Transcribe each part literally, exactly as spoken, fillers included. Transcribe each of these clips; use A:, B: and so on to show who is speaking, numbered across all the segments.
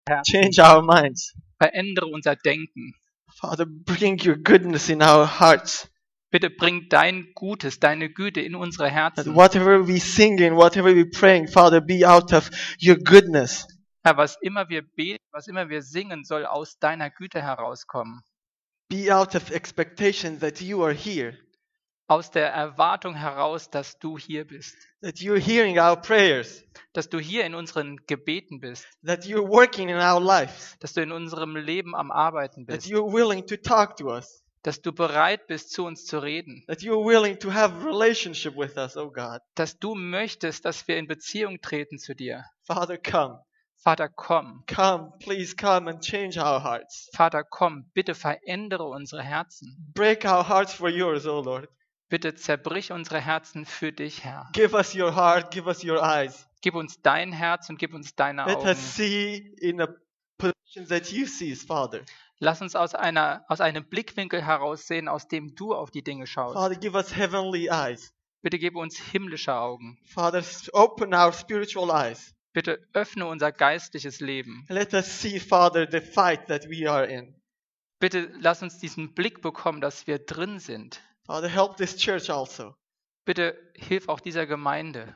A: Herzen.
B: Change our minds.
A: Verändere unser Denken.
B: Father, bring your goodness in our hearts.
A: Bitte bring dein Gutes, deine Güte in unsere
B: That
A: Herzen.
B: whatever we sing in, whatever we praying, Father, be out of your goodness.
A: Herr, was immer wir beten, was immer wir singen, soll aus deiner Güte herauskommen.
B: Be out of expectation that you are here.
A: Aus der Erwartung heraus, dass du hier bist.
B: That you're hearing our prayers.
A: Dass du hier in unseren Gebeten bist.
B: That you're working in our lives.
A: Dass du in unserem Leben am Arbeiten
B: That
A: bist.
B: you're willing to talk to us.
A: Dass du bereit bist, zu uns zu reden.
B: That you're willing to have a relationship with us, oh God.
A: Dass du möchtest, dass wir in Beziehung treten zu dir.
B: Father, come.
A: Vater, komm.
B: Come, please come and change our hearts.
A: Vater, komm, bitte verändere unsere Herzen.
B: Break our hearts for yours, oh Lord.
A: Bitte zerbrich unsere Herzen für dich, Herr.
B: Give us your heart, give us your eyes.
A: Gib uns dein Herz und gib uns deine
B: Let
A: Augen.
B: us see in a position that you see, Father.
A: Lass uns aus, einer, aus einem Blickwinkel heraussehen, aus dem du auf die Dinge schaust.
B: Father, give us heavenly eyes.
A: Bitte gib uns himmlische Augen.
B: Father, open our spiritual eyes.
A: Bitte öffne unser geistliches Leben.
B: Let us see, Father, the fight that we are in.
A: Bitte lass uns diesen Blick bekommen, dass wir drin sind.
B: Father, help this church also.
A: Bitte hilf auch dieser Gemeinde.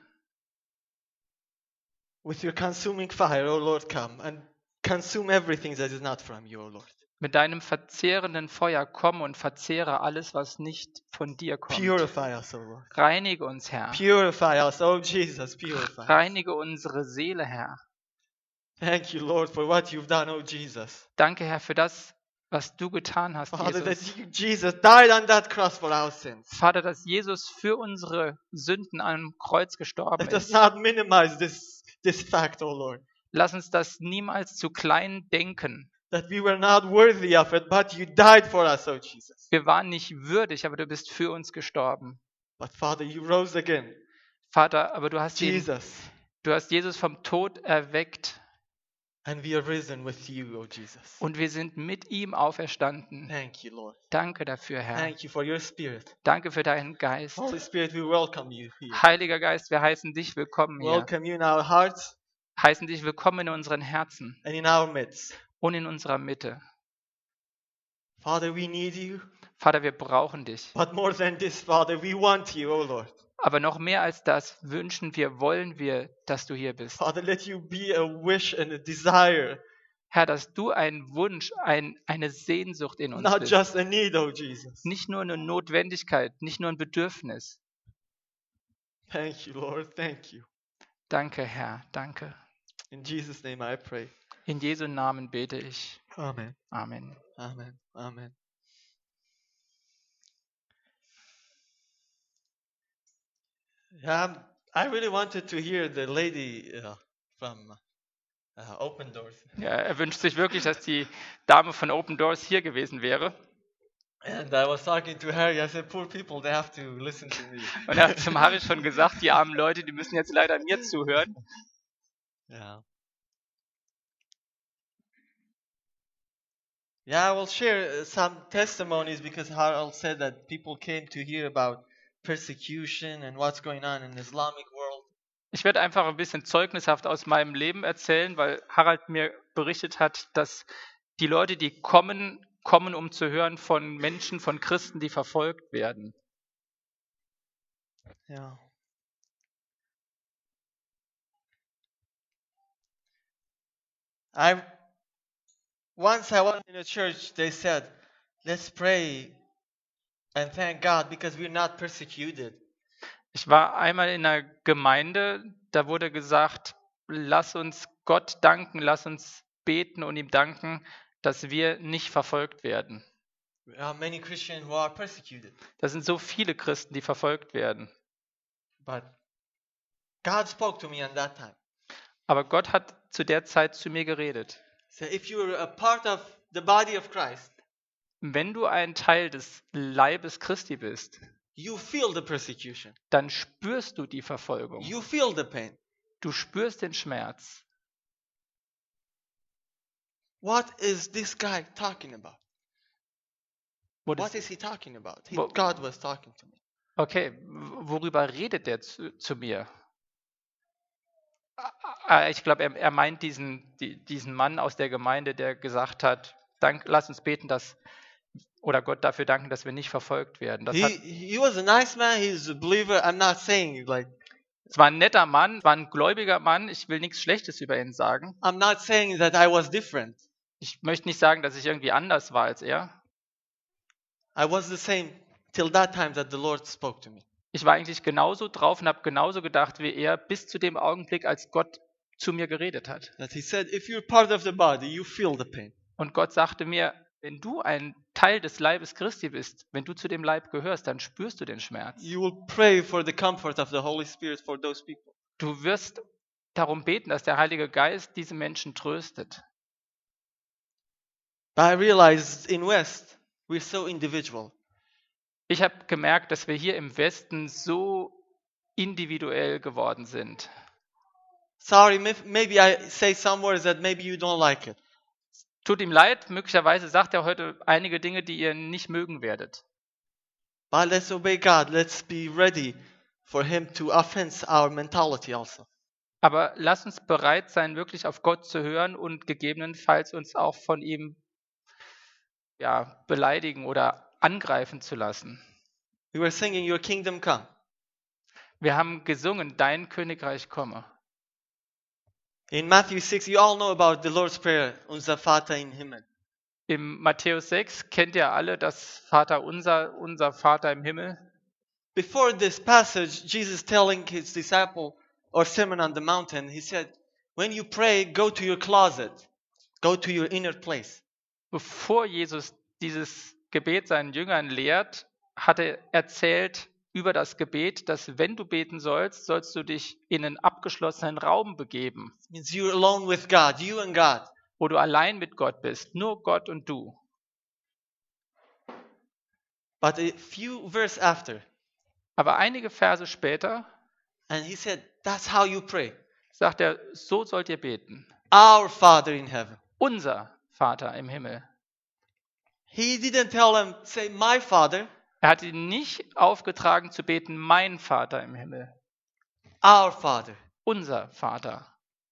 B: With your consuming fire, oh Lord, come and consume everything that is not from you, oh Lord.
A: Mit deinem verzehrenden Feuer komm und verzehre alles, was nicht von dir kommt.
B: Purify us, oh Lord.
A: Reinige uns, Herr.
B: Purify us, oh Jesus, purify us.
A: Reinige unsere Seele, Herr.
B: Thank you, Lord, for what you've done, oh Jesus.
A: Danke, Herr, für das, was du getan hast,
B: Father, that
A: Jesus.
B: you, Jesus died on that cross for our sins.
A: Vater, dass Jesus für unsere Sünden am Kreuz gestorben
B: Let us
A: ist.
B: not minimize this, this fact, oh Lord.
A: Lass uns das niemals zu klein denken.
B: That we were not worthy of it, but you died for us, oh Jesus.
A: Wir waren nicht würdig, aber du bist für uns gestorben.
B: But Father, you rose again.
A: Vater, aber du hast, ihn,
B: Jesus.
A: du hast Jesus vom Tod erweckt
B: And we are risen with you, oh Jesus.
A: und wir sind mit ihm auferstanden.
B: Thank you, Lord.
A: Danke dafür, Herr.
B: Thank you for your spirit.
A: Danke für deinen Geist.
B: Holy Spirit, we welcome you here.
A: Heiliger Geist, wir heißen dich willkommen hier.
B: Welcome you in our hearts
A: Heißen dich willkommen in unseren Herzen
B: and in our midst.
A: und in unserer Mitte.
B: Father, we need you.
A: Vater, wir brauchen dich.
B: But more than this, Father, we want you, oh Lord.
A: Aber noch mehr als das wünschen wir, wollen wir, dass du hier bist.
B: Father, let you be a wish and a desire,
A: Herr, dass du einen Wunsch, ein, eine Sehnsucht in uns
B: not
A: bist.
B: just a need, oh Jesus.
A: Nicht nur eine Notwendigkeit, nicht nur ein Bedürfnis.
B: Thank you, Lord. Thank you.
A: Danke, Herr, danke.
B: In Jesus' name I pray.
A: In Jesu Namen bete ich.
B: Amen.
A: Amen.
B: Amen. Amen. Yeah, I really wanted to hear the lady uh, from uh, Open Doors.
A: Ja, er wünscht sich wirklich, dass die Dame von Open Doors hier gewesen wäre.
B: And I was talking to Harry. I said, poor people, they have to listen to me.
A: Und er hat zum Harry schon gesagt, die armen Leute, die müssen jetzt leider mir zuhören.
B: Yeah. Yeah, I will share uh, some testimonies because Harold said that people came to hear about persecution and what's going on in the Islamic world.
A: Ich werde einfach ein bisschen zeugnishaft aus meinem Leben erzählen, weil Harald mir berichtet hat, dass die Leute, die kommen, kommen, um zu hören von Menschen, von Christen, die verfolgt werden.
B: Yeah. I once I was in a church, they said, let's pray and thank God because we're not persecuted.
A: Ich war einmal in einer Gemeinde, da wurde gesagt, lass uns Gott danken, lass uns beten und ihm danken, dass wir nicht verfolgt werden.
B: There are many Christians who are persecuted.
A: Das sind so viele Christen, die verfolgt werden.
B: But God spoke to me on that time.
A: Aber Gott hat zu der Zeit zu mir geredet.
B: So if you're a part of the body of Christ,
A: Wenn du ein Teil des Leibes Christi bist,
B: you feel the persecution.
A: dann spürst du die Verfolgung.
B: You feel the pain.
A: Du spürst den Schmerz.
B: What is this guy talking about?
A: What
B: What
A: is,
B: is he talking about? He,
A: Wo-
B: God was talking to me.
A: okay, w- worüber redet der zu, zu mir? Äh, Ich glaube, er, er meint diesen, die, diesen Mann aus der Gemeinde, der gesagt hat, Dank, lass uns beten, dass oder Gott dafür danken, dass wir nicht verfolgt werden. Das
B: He
A: hat,
B: he was a nice man. He's a believer. I'm not saying like
A: es war ein netter Mann, war ein gläubiger Mann. Ich will nichts Schlechtes über ihn sagen.
B: I'm not saying that I was different.
A: Ich möchte nicht sagen, dass ich irgendwie anders war als er.
B: I was the same till that time that the Lord spoke to me.
A: Ich war eigentlich genauso drauf und habe genauso gedacht wie er, bis zu dem Augenblick, als Gott zu mir geredet hat.
B: That He said, if you're part of the body, you feel the pain.
A: Und Gott sagte mir, wenn du ein Teil des Leibes Christi bist, wenn du zu dem Leib gehörst, dann spürst du den Schmerz.
B: You will pray for the comfort of the Holy Spirit for those people.
A: Du wirst darum beten, dass der Heilige Geist diese Menschen tröstet.
B: But I realized in West, we're so individual.
A: Ich habe gemerkt, dass wir hier im Westen so individuell geworden sind.
B: Sorry, may- maybe I say some words that maybe you don't like it.
A: Tut ihm leid, möglicherweise sagt er heute einige Dinge, die ihr nicht mögen werdet.
B: But let's obey God. Let's be ready for Him to offense our mentality also.
A: Aber lasst uns bereit sein, wirklich auf Gott zu hören und gegebenenfalls uns auch von ihm ja, beleidigen oder angreifen zu lassen.
B: We were singing, Your kingdom come.
A: Wir haben gesungen, dein Königreich komme.
B: In Matthew six, you all know about the Lord's Prayer, Unser Vater im Himmel.
A: Im Matthäus sechs kennt ihr alle das Vater unser, unser Vater im Himmel.
B: Before this passage, Jesus telling His disciple or Sermon on the Mountain, He said, when you pray, go to your closet. Go to your inner place.
A: Bevor Jesus dieses Gebet seinen Jüngern lehrt, hat er erzählt über das Gebet, dass wenn du beten sollst, sollst du dich in einen abgeschlossenen Raum begeben,
B: It means you're alone with God, you and God.
A: wo du allein mit Gott bist, nur Gott und du.
B: But a few verse after,
A: Aber einige Verse später
B: and He said, that's how you pray.
A: sagt er, so sollt ihr beten.
B: Our Father in heaven.
A: Unser Vater im Himmel.
B: He didn't tell them, say, my Father.
A: Er hat ihnen nicht aufgetragen zu beten, mein Vater im Himmel.
B: Our Father.
A: Unser Vater.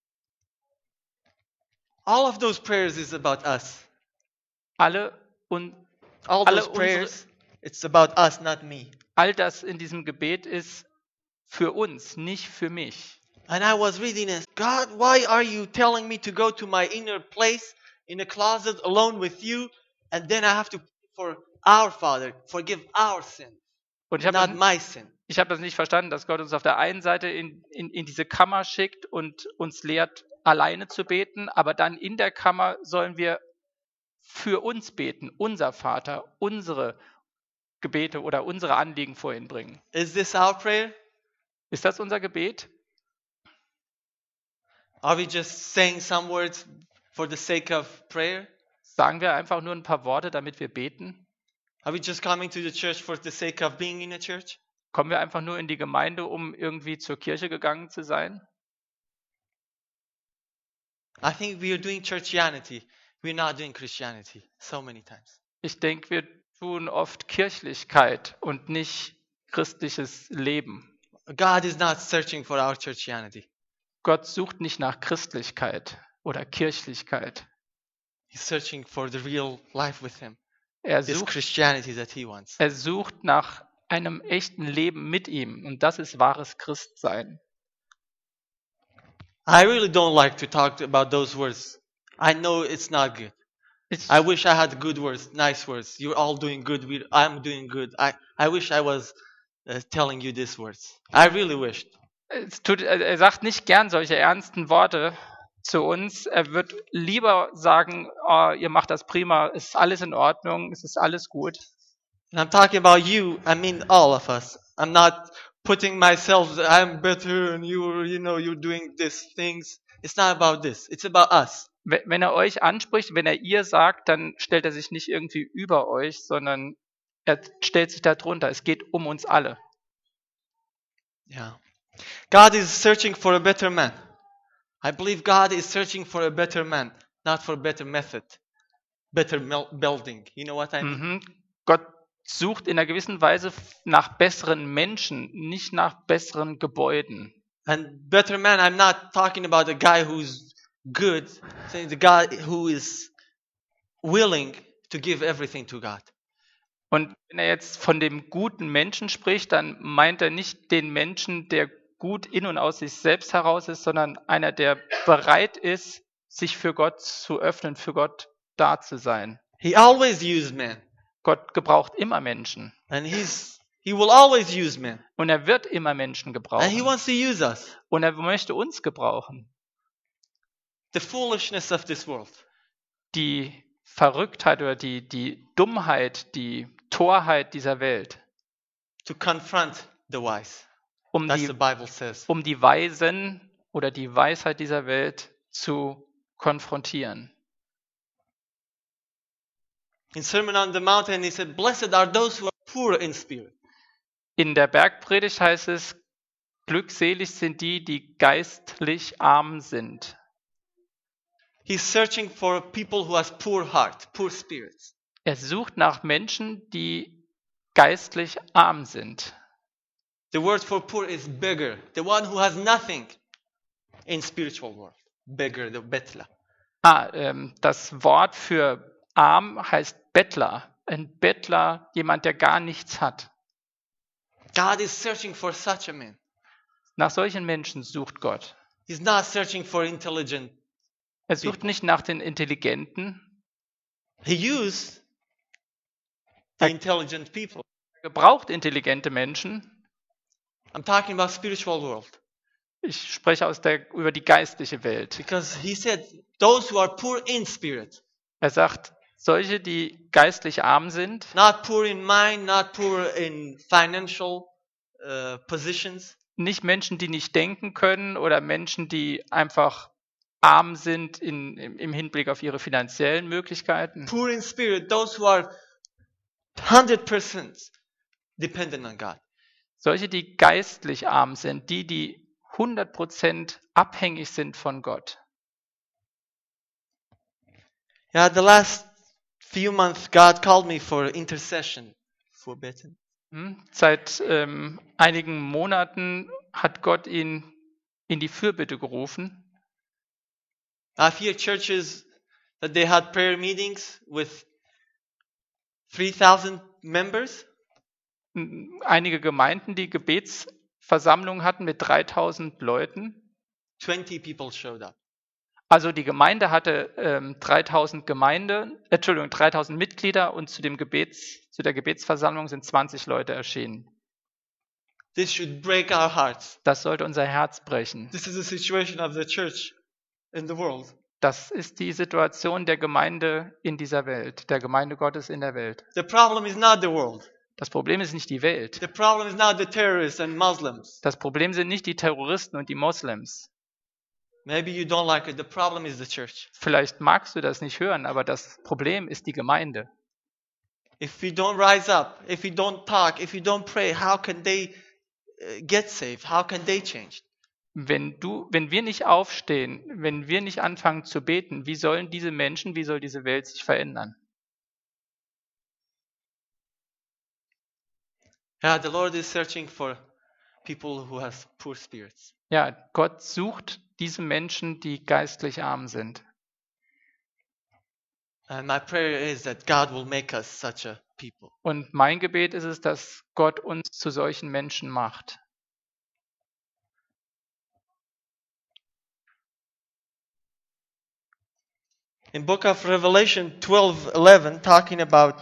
B: All of those prayers is about us.
A: Alle und
B: All
A: Alle
B: those prayers, it's about us, not me.
A: all das in diesem Gebet ist für uns, nicht für mich.
B: And I was reading this. God, why are you telling me to go to my inner place in a closet alone with you? And then I have to pray for our Father, forgive our sin,
A: Und ich habe
B: not
A: das,
B: my sin.
A: ich hab das nicht verstanden, dass Gott uns auf der einen Seite in, in, in diese Kammer schickt und uns lehrt, alleine zu beten, aber dann in der Kammer sollen wir für uns beten, unser Vater, unsere Gebete oder unsere Anliegen vor ihn bringen.
B: Is this our prayer?
A: Ist das unser Gebet?
B: Are we just saying some words for the sake of prayer?
A: Sagen wir einfach nur ein paar Worte, damit wir beten?
B: Are we just coming to the church for the sake of being in a church?
A: Kommen wir einfach nur in die Gemeinde, um irgendwie zur Kirche gegangen zu sein?
B: I think we are doing churchianity. We're not doing Christianity so many times.
A: Ich denke, wir tun oft Kirchlichkeit und nicht christliches Leben.
B: God is not searching for our churchianity.
A: Gott sucht nicht nach Christlichkeit oder Kirchlichkeit.
B: He's searching for the real life with Him.
A: Er
B: This
A: sucht,
B: Christianity that He wants.
A: er sucht nach einem echten Leben mit ihm und das ist wahres Christsein.
B: I really don't like to talk about those words. I know it's not good.
A: Ich,
B: I wish I had good words, nice words. You're all doing good. We, I'm doing good. I, I wish I was uh, telling you these words. I really wished.
A: es tut, er sagt nicht gern solche ernsten Worte zu uns. Er wird lieber sagen, oh, ihr macht das prima, es ist alles in Ordnung, es ist alles gut.
B: And I'm talking about you. I mean all of us. I'm not putting myself, I'm better and you, you know, you're doing these things. It's not about this. It's about us.
A: Wenn wenn er euch anspricht, wenn er ihr sagt, dann stellt er sich nicht irgendwie über euch, sondern er stellt sich da drunter. Es geht um uns alle.
B: Yeah. God is searching for a better man. I believe God is searching for a better man, not for a better method, better mel- building. You know what I mean?
A: Mhm. Gott sucht in einer gewissen Weise nach besseren Menschen, nicht nach besseren Gebäuden.
B: And better man, I'm not talking about a guy who's good, saying the guy who is willing to give everything to God.
A: Und wenn er jetzt von dem guten Menschen spricht, dann meint er nicht den Menschen, der gut in und aus sich selbst heraus ist, sondern einer, der bereit ist, sich für Gott zu öffnen, für Gott da zu sein.
B: He always used men.
A: Gott gebraucht immer Menschen.
B: And he's he will always use men.
A: Und er wird immer Menschen
B: And he
A: gebrauchen.
B: wants to use us.
A: Und er möchte uns gebrauchen.
B: The foolishness of this world.
A: Die Verrücktheit oder die, die Dummheit, die Torheit dieser Welt,
B: To confront the wise.
A: um
B: That's
A: die,
B: the Bible says.
A: um die Weisen oder die Weisheit dieser Welt zu konfrontieren.
B: In Sermon on the Mountain, he said, "Blessed are those who are poor in spirit."
A: In der Bergpredigt heißt es, glückselig sind die, die geistlich arm sind.
B: He's searching for people who has poor heart, poor spirits.
A: Er sucht nach Menschen, die geistlich arm sind.
B: The word for poor is beggar, the one who has nothing in spiritual world. Beggar, the bettler.
A: Ah, ähm, das Wort für arm heißt Bettler. Ein Bettler, jemand, der gar nichts hat.
B: God is searching for such a man.
A: Nach solchen Menschen sucht Gott.
B: He's not searching for intelligent.
A: Er sucht nicht nach den Intelligenten.
B: He used the intelligent people.
A: Er braucht intelligente Menschen.
B: I'm talking about spiritual world.
A: Ich spreche aus der, über die geistliche Welt.
B: Because he said, those who are poor in spirit.
A: Er sagt, solche, die geistlich arm sind,
B: Not poor in mind, not poor in financial uh, positions.
A: nicht Menschen, die nicht denken können oder Menschen, die einfach arm sind in, im, im Hinblick auf ihre finanziellen Möglichkeiten.
B: Poor in spirit, those who are one hundred percent dependent on God.
A: Solche, die geistlich arm sind, die, die hundert Prozent abhängig sind von Gott.
B: Yeah, the last few months God called me for intercession for Bethany.
A: Hm? Seit ähm, einigen Monaten hat Gott ihn in die Fürbitte gerufen.
B: I've heard churches that they had prayer meetings with three thousand members.
A: Hm, Einige Gemeinden, die Gebetsversammlungen hatten mit dreitausend Leuten.
B: twenty people showed up.
A: Also die Gemeinde hatte ähm, dreitausend Gemeinde, äh, Entschuldigung, dreitausend Mitglieder und zu dem Gebets, zu der Gebetsversammlung sind zwanzig Leute erschienen.
B: This should break our hearts.
A: Das sollte unser Herz brechen.
B: This is the situation of the church in the world.
A: Das ist die Situation der Gemeinde in dieser Welt, der Gemeinde Gottes in der Welt.
B: The problem is not the world.
A: Das Problem ist nicht die Welt.
B: The problem is not the terrorists and Muslims.
A: Das Problem sind nicht die Terroristen und die Moslems.
B: Maybe you don't like it. The problem is the church.
A: Vielleicht magst du das nicht hören, aber das Problem ist die Gemeinde.
B: If we don't rise up, if we don't talk, if we don't pray, how can they uh, get saved? How can they change?
A: Wenn du, wenn wir nicht aufstehen, wenn wir nicht anfangen zu beten, wie sollen diese Menschen, wie soll diese Welt sich verändern?
B: Yeah, the Lord is searching for people who have poor spirits.
A: Ja, Gott sucht diese Menschen, die geistlich arm sind.
B: And my prayer is that God will make us such a people.
A: Und mein Gebet ist es, dass Gott uns zu solchen Menschen macht.
B: In book of Revelation twelve eleven, talking about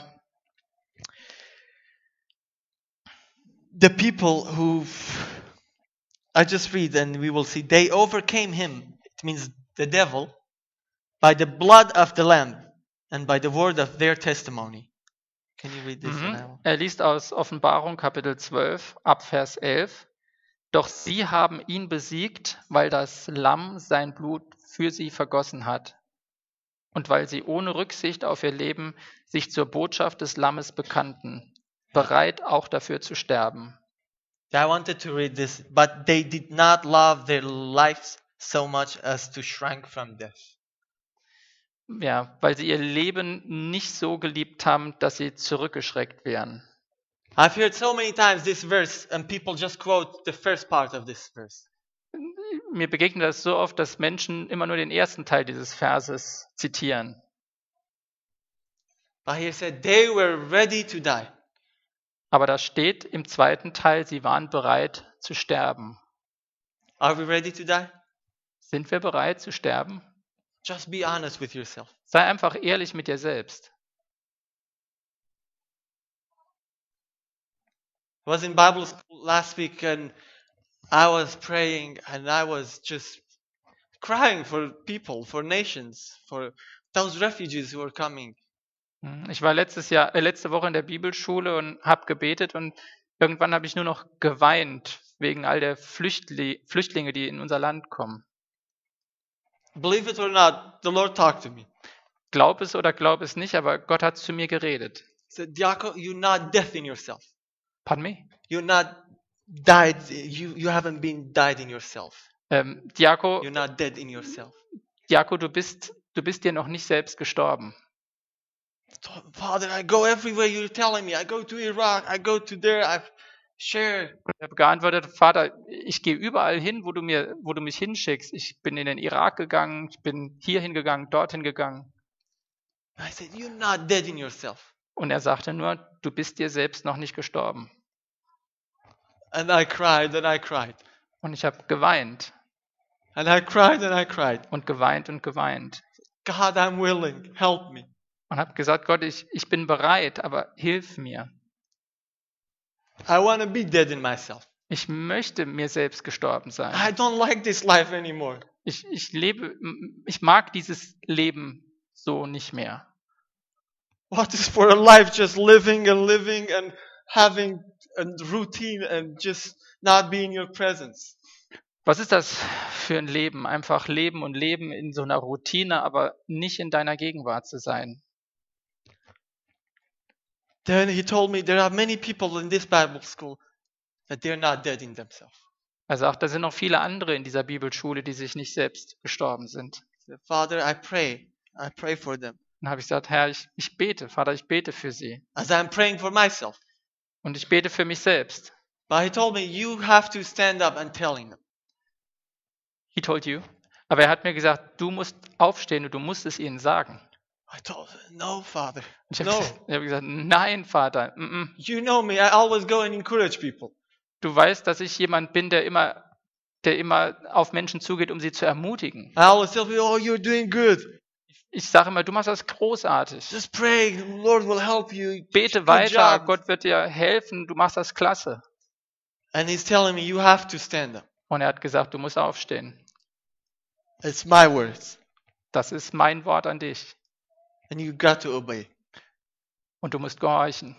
B: the people who, I just read and we will see, they overcame him, it means the devil, by the blood of the Lamb and by the word of their testimony. Can you read this?
A: Mhm.
B: Now?
A: Er liest aus Offenbarung Kapitel zwölf ab Vers elf. Doch sie haben ihn besiegt, weil das Lamm sein Blut für sie vergossen hat und weil sie ohne Rücksicht auf ihr Leben sich zur Botschaft des Lammes bekannten, bereit auch dafür zu sterben.
B: I wanted to read this, but they did not love their lives so much as to shrink from death.
A: Ja, weil sie ihr Leben nicht so geliebt haben, dass sie zurückgeschreckt wären.
B: I've heard so many times this verse and people just quote the first part of this verse.
A: mir begegnet das so oft, dass Menschen immer nur den ersten Teil dieses Verses zitieren.
B: But he said they were ready to die.
A: Aber da steht im zweiten Teil, sie waren bereit zu sterben.
B: Are we ready to die?
A: Sind wir bereit zu sterben?
B: Just be honest with yourself.
A: Sei einfach ehrlich mit dir selbst.
B: I was in Bible school last week and I was praying and I was just crying for people, for nations, for those refugees who are coming.
A: Ich war letztes Jahr, äh, letzte Woche in der Bibelschule und habe gebetet und irgendwann habe ich nur noch geweint wegen all der Flüchtli- Flüchtlinge, die in unser Land kommen.
B: Believe it or not, the Lord talked to me.
A: Glaub es oder glaub es nicht, aber Gott hat zu mir geredet.
B: He said, Diaco, you're not death in yourself.
A: Pardon me?
B: You're not died. You, you haven't been died in yourself.
A: Ähm, Diako,
B: You're not dead in yourself.
A: Diako, du bist, du bist dir noch nicht selbst gestorben.
B: Father, I go everywhere you're telling me. I go to Iraq. I go to there. I share.
A: Ich habe geantwortet, Vater, ich gehe überall hin, wo du mir, wo du mich hinschickst. Ich bin in den Irak gegangen, ich bin hier hingegangen, dorthin gegangen.
B: I said, you're not dead in yourself.
A: Und er sagte nur, du bist dir selbst noch nicht gestorben.
B: And I cried and I cried.
A: Und ich habe geweint
B: And I cried and I cried.
A: und geweint und geweint.
B: God, I'm willing. Help me.
A: Und habe gesagt, Gott, ich, ich bin bereit, aber hilf mir.
B: I want to be dead in myself.
A: Ich möchte mir selbst gestorben sein.
B: I don't like this life anymore.
A: Ich, ich lebe, ich mag dieses Leben so nicht mehr.
B: What is for a life just living and living and having a routine and just not be in your presence?
A: Was ist das für ein Leben? Einfach leben und leben in so einer Routine, aber nicht in deiner Gegenwart zu sein.
B: Then he told me there are many people in this Bible school that they're not dead in themselves.
A: Er sagt, da sind noch viele andere in dieser Bibelschule, die sich nicht selbst gestorben sind.
B: He said, Father, I pray. I pray for them.
A: Dann habe ich gesagt, Herr, ich, ich bete, Vater, ich bete für sie.
B: As I'm praying for myself.
A: Und ich bete für mich selbst.
B: But he told me, you have to stand up and telling them.
A: He told you. Aber er hat mir gesagt, du musst aufstehen und du musst es ihnen sagen.
B: I told him, no, Father.
A: Und ich habe
B: No.
A: gesagt, ich hab gesagt, nein, Vater. mm, mm.
B: You know me. I always go and encourage people.
A: Du weißt, dass ich jemand bin, der immer, der immer auf Menschen zugeht, um sie zu ermutigen.
B: I always tell people, oh, you're doing good.
A: Ich sage immer, du machst das großartig.
B: Just pray. The Lord will help you.
A: Bete
B: Good
A: weiter,
B: job.
A: Gott wird dir helfen, du machst das klasse.
B: And he's telling me, you have to stand up.
A: Und er hat gesagt, du musst aufstehen.
B: It's my words.
A: Das ist mein Wort an dich.
B: And you got to obey.
A: Und du musst gehorchen.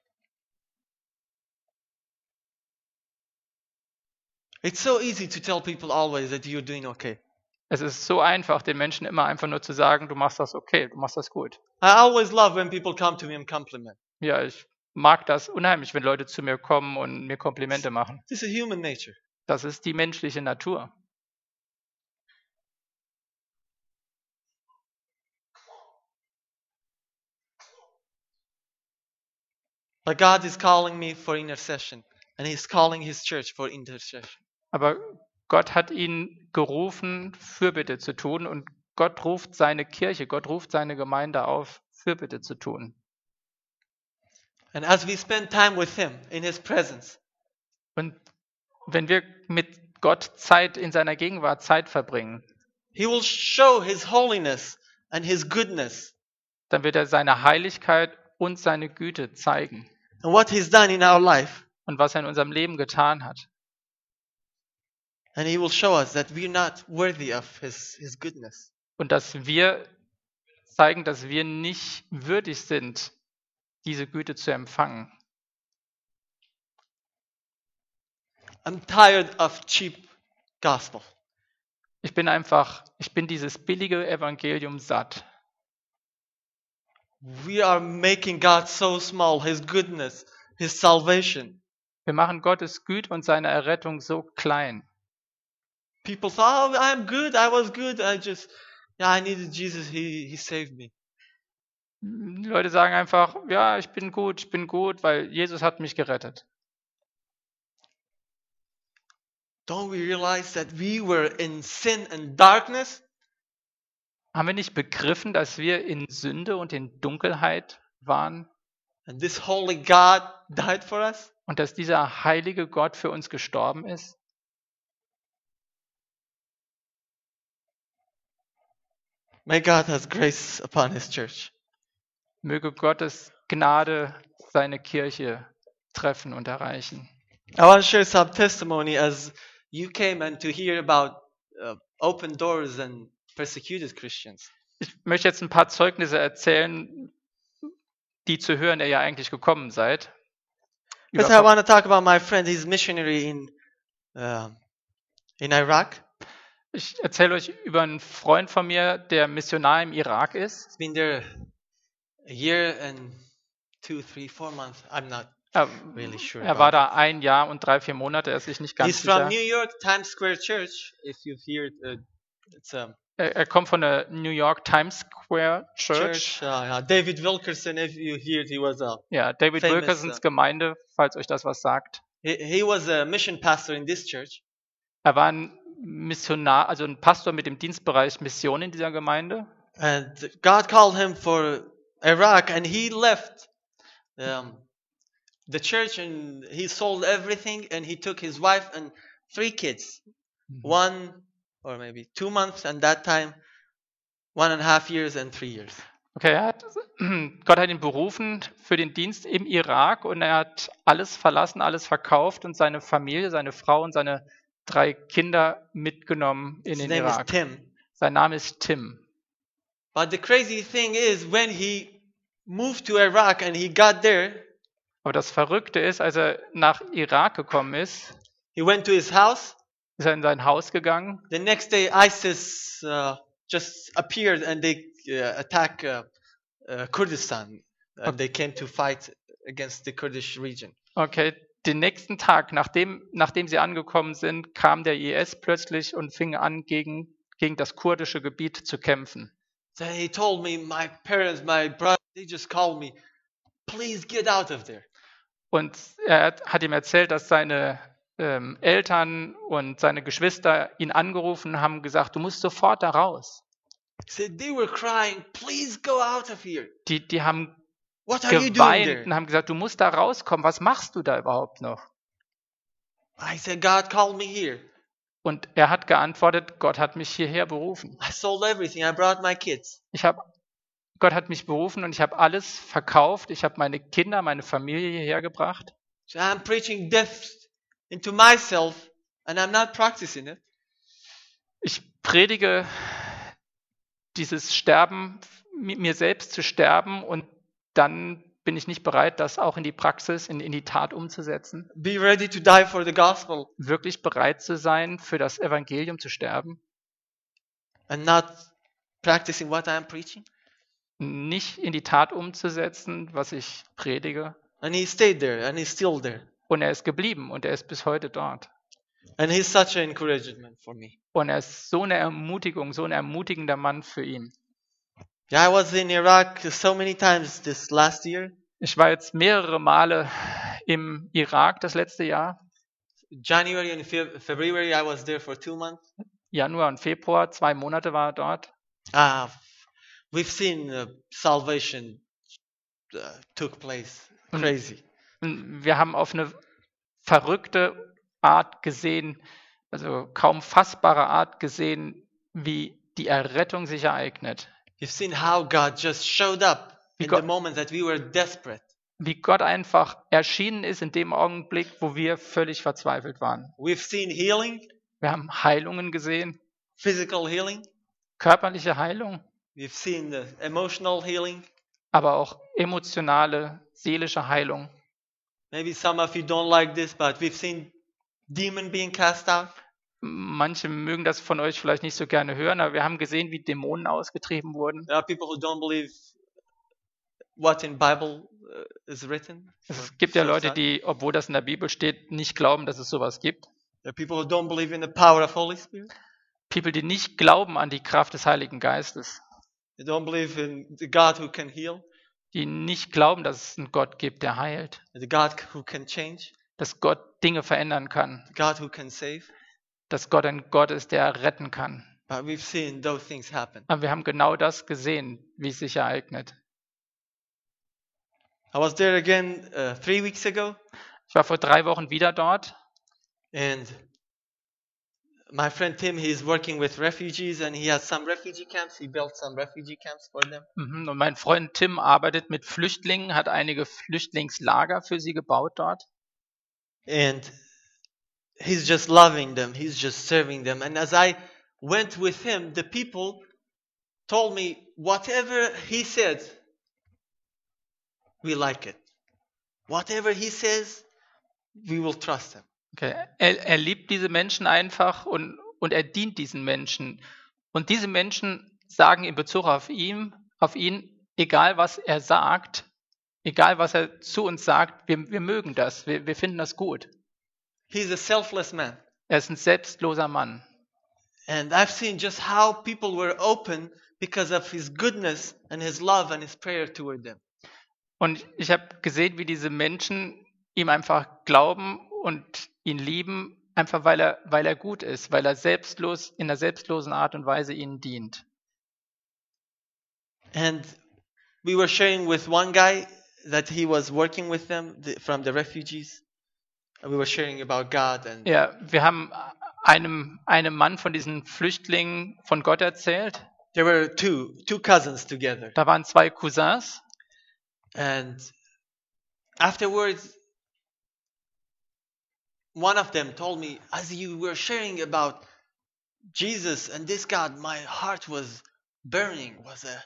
B: It's so easy to tell people always that you're doing okay.
A: Es ist so einfach, den Menschen immer einfach nur zu sagen, du machst das okay, du machst das gut.
B: I always love when people come to me and compliment.
A: Ja, ich mag das unheimlich, wenn Leute zu mir kommen und mir Komplimente machen.
B: This is human nature.
A: Das ist die menschliche Natur.
B: But God is calling me for intercession. And he's calling his church for intercession.
A: Aber Gott hat ihn gerufen, Fürbitte zu tun, und Gott ruft seine Kirche, Gott ruft seine Gemeinde auf, Fürbitte zu tun.
B: And as we spend time with him in his presence,
A: Und wenn wir mit Gott Zeit in seiner Gegenwart Zeit verbringen,
B: he will show his holiness and his goodness
A: dann wird er seine Heiligkeit und seine Güte zeigen
B: and what he's done in our life.
A: und was er in unserem Leben getan hat.
B: And he will show us that we're not worthy of his, his goodness.
A: Und dass wir zeigen, dass wir nicht würdig sind, diese Güte zu empfangen.
B: I'm tired of cheap gospel.
A: Ich bin einfach, ich bin dieses billige Evangelium satt.
B: We are making God so small, his goodness, his salvation.
A: Wir machen Gottes Güte und seine Errettung so klein.
B: People thought, oh, I'm good, I was good, I just, yeah, I needed Jesus, he, he saved me.
A: Die Leute sagen einfach, ja, ich bin gut, ich bin gut, weil Jesus hat mich gerettet.
B: Don't we realize that we were in sin and darkness?
A: Haben wir nicht begriffen, dass wir in Sünde und in Dunkelheit waren
B: And this holy God died for us?
A: und dass dieser heilige Gott für uns gestorben ist?
B: May God has grace upon His church.
A: Möge Gottes Gnade seine Kirche treffen und erreichen.
B: I want to share some testimony as you came and to hear about uh, open doors and persecuted Christians.
A: Ich möchte jetzt ein paar Zeugnisse erzählen, die zu hören ihr ja eigentlich gekommen seid.
B: Because I want to talk about my friend. He's missionary in uh, in Iraq.
A: Ich erzähle euch über einen Freund von mir, der Missionar im Irak ist.
B: He's been there a year and two, three, four months. I'm not
A: Er,
B: really sure.
A: er
B: about
A: war
B: it.
A: da ein Jahr und drei, vier Monate, er ist sich nicht ganz
B: He's from
A: sicher.
B: New York Times Square Church. If you've heard, uh, it's a
A: Er, er kommt von der New York Times Square
B: church.
A: Church.
B: Uh, uh, David Wilkerson, if you heard, he was a
A: Ja, David
B: famous,
A: Wilkersons
B: uh,
A: Gemeinde, falls euch das was sagt.
B: he, he was a mission pastor in this church.
A: Er war ein Missionar, also ein Pastor mit dem Dienstbereich Mission in dieser Gemeinde.
B: And God called him for Iraq, and he left um, the church, and he sold everything, and he took his wife and three kids, one or maybe two months, and that time, one and a half years and three years.
A: Okay, er hat, Gott hat ihn berufen für den Dienst im Irak und er hat alles verlassen, alles verkauft und seine Familie, seine Frau und seine drei Kinder mitgenommen in
B: His
A: den
B: name is
A: Irak.
B: Tim.
A: Sein Name ist Tim.
B: But the crazy thing is, when he moved to Iraq and he got there,
A: Aber das Verrückte ist, als er nach Irak gekommen ist,
B: he went to his house.
A: ist er in sein Haus gegangen.
B: The next day, ISIS uh, just appeared and they uh, attacked uh, uh, Kurdistan. And they came to fight against the Kurdish region.
A: Okay, den nächsten Tag, nachdem, nachdem sie angekommen sind, kam der I S plötzlich und fing an, gegen, gegen das kurdische Gebiet zu kämpfen.
B: So he told me, my parents, my brother, they just called me, please get out of there.
A: Und er hat- hat ihm erzählt, dass seine ähm, Eltern und seine Geschwister ihn angerufen haben, gesagt, du musst sofort da raus.
B: He said they were crying, please go out of here.
A: Die, die haben
B: What are you doing
A: geweint
B: there?
A: und haben gesagt, du musst da rauskommen, was machst du da überhaupt noch?
B: I said, God called me here.
A: Und er hat geantwortet, Gott hat mich hierher berufen.
B: I sold everything. I brought my kids.
A: Ich habe, Gott hat mich berufen und ich habe alles verkauft. Ich habe meine Kinder, meine Familie hierher gebracht.
B: So I'm preaching death into myself and I'm not practicing it.
A: Ich predige dieses Sterben, mi- mir selbst zu sterben und dann bin ich nicht bereit, das auch in die Praxis, in, in die Tat umzusetzen.
B: Be ready to die for the gospel
A: Wirklich bereit zu sein, für das Evangelium zu sterben.
B: and not practicing what I'm preaching.
A: Nicht in die Tat umzusetzen, was ich predige.
B: And he stayed there and he's still there.
A: Und er ist geblieben und er ist bis heute dort.
B: And he's such an encouragement for me.
A: Und er ist so eine Ermutigung, so ein ermutigender Mann für ihn.
B: Yeah, I was in Iraq so many times this last year.
A: Ich war jetzt mehrere Male im Irak das letzte Jahr.
B: January and Fe- February, I was there for two months.
A: Januar und Februar, zwei Monate war er dort.
B: Ah, we've seen uh, salvation uh, took place. Crazy.
A: Und wir haben auf eine verrückte Art gesehen, also kaum fassbare Art gesehen, wie die Errettung sich ereignet.
B: You've seen how God just showed up
A: Wie
B: in
A: Gott-
B: the moment that we were desperate.
A: Wie Gott einfach erschienen ist in dem Augenblick, wo wir völlig verzweifelt waren.
B: We've seen healing,
A: Wir haben Heilungen gesehen,
B: physical healing.
A: körperliche Heilung,
B: We've seen the emotional healing.
A: aber auch emotionale, seelische Heilung.
B: Maybe some of you don't like this, but we've seen demon being cast out.
A: Manche mögen das von euch vielleicht nicht so gerne hören, aber wir haben gesehen, wie Dämonen ausgetrieben wurden.
B: There are people who don't believe what in Bible uh, is written.
A: Es gibt ja
B: For
A: Leute,
B: such.
A: die, obwohl das in der Bibel steht, nicht glauben, dass es sowas gibt.
B: There are people who don't believe in the power of Holy Spirit.
A: People, die nicht glauben an die Kraft des Heiligen Geistes.
B: They don't believe in the God who can heal,
A: Die nicht glauben, dass es einen Gott gibt, der heilt.
B: the God who can change,
A: Dass Gott Dinge verändern kann.
B: the God who can save.
A: dass Gott ein Gott ist, der retten kann.
B: But we've seen those things happen.
A: Aber wir haben genau das gesehen, wie es sich ereignet.
B: I was there again uh, three weeks ago,
A: Ich war vor drei Wochen wieder dort
B: and my friend Tim, he's working with refugees, and he has some refugee camps. He built some refugee camps for them.
A: mhm, und mein Freund Tim arbeitet mit Flüchtlingen, hat einige Flüchtlingslager für sie gebaut dort.
B: And he's just loving them. He's just serving them. And as I went with him, the people told me, whatever he said, we like it. Whatever he says, we will trust him.
A: Okay. Er, er liebt diese Menschen einfach und, und er dient diesen Menschen. Und diese Menschen sagen in Bezug auf ihn, auf ihn, egal was er sagt, egal was er zu uns sagt, wir, wir mögen das, wir, wir finden das gut.
B: He's a selfless man.
A: Er ist ein selbstloser Mann.
B: And I've seen just how people were open because of his goodness and his love and his prayer toward them.
A: Und ich habe gesehen, wie diese Menschen ihm einfach glauben und ihn lieben, einfach weil er, weil er gut ist, weil er selbstlos, in einer selbstlosen Art und Weise ihnen dient.
B: And we were sharing with one guy that he was working with them the, from the refugees. And we were sharing about God. And
A: Ja, wir haben einem, einem Mann von diesen Flüchtlingen von Gott erzählt.
B: there were two, two cousins together.
A: Da waren zwei Cousins.
B: And afterwards, one of them told me, as you were sharing about Jesus and this God, my heart was burning, was a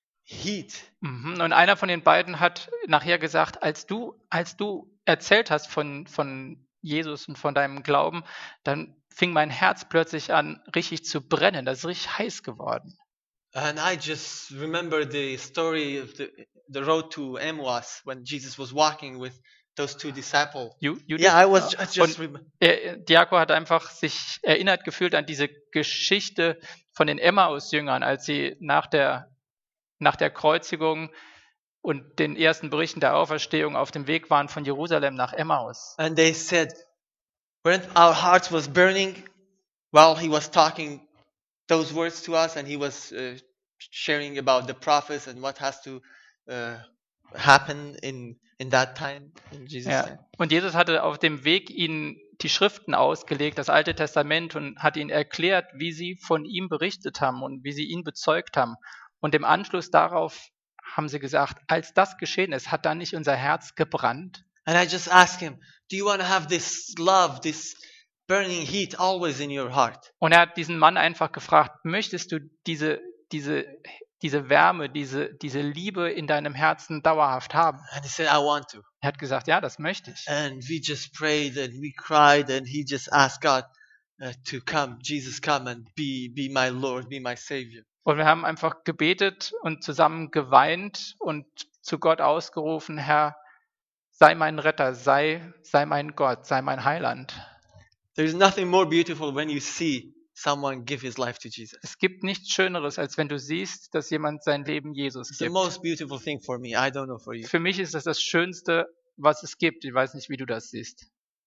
B: heat.
A: Mhm. Und einer von den beiden hat nachher gesagt, als du, als du erzählt hast von, von Jesus und von deinem Glauben, dann fing mein Herz plötzlich an, richtig zu brennen. Das ist richtig heiß geworden.
B: And I just remember the story of the, the road to Emmaus when Jesus was walking with those two disciples.
A: Ju- Judith,
B: Yeah, I was I just
A: Und
B: rem-
A: der Diako hat einfach sich erinnert gefühlt an diese Geschichte von den Emmaus-Jüngern, als sie nach der, nach der Kreuzigung und den ersten Berichten der Auferstehung auf dem Weg waren von Jerusalem nach Emmaus.
B: and they said, when our hearts was burning while he was talking those words to us, and he was uh, sharing about the prophets and what has to uh, happen in in that time in Jesus'
A: Ja.
B: time.
A: Und Jesus hatte auf dem Weg ihnen die Schriften ausgelegt, das Alte Testament, und hat ihnen erklärt, wie sie von ihm berichtet haben und wie sie ihn bezeugt haben. Und im Anschluss darauf haben sie gesagt, als das geschehen ist, hat dann nicht unser Herz gebrannt?
B: And I just asked him, do you want to have this love, this burning heat always in your heart?
A: Und er hat diesen Mann einfach gefragt, möchtest du diese, diese, diese Wärme, diese, diese Liebe in deinem Herzen dauerhaft haben?
B: And he said, I want to.
A: Er hat gesagt, ja, das möchte ich.
B: And we just prayed and we cried and he just asked God uh, to come, Jesus, come and be be my Lord, be my Savior.
A: Und wir haben einfach gebetet und zusammen geweint und zu Gott ausgerufen, Herr, sei mein Retter, sei, sei mein Gott, sei mein Heiland.
B: There's nothing more beautiful when you see someone give his life to Jesus.
A: Es gibt nichts Schöneres, als wenn du siehst, dass jemand sein Leben Jesus
B: It's the
A: gibt.
B: most beautiful thing for me. I don't know for you.
A: Für mich ist das das Schönste, was es gibt. Ich weiß nicht, wie du das siehst.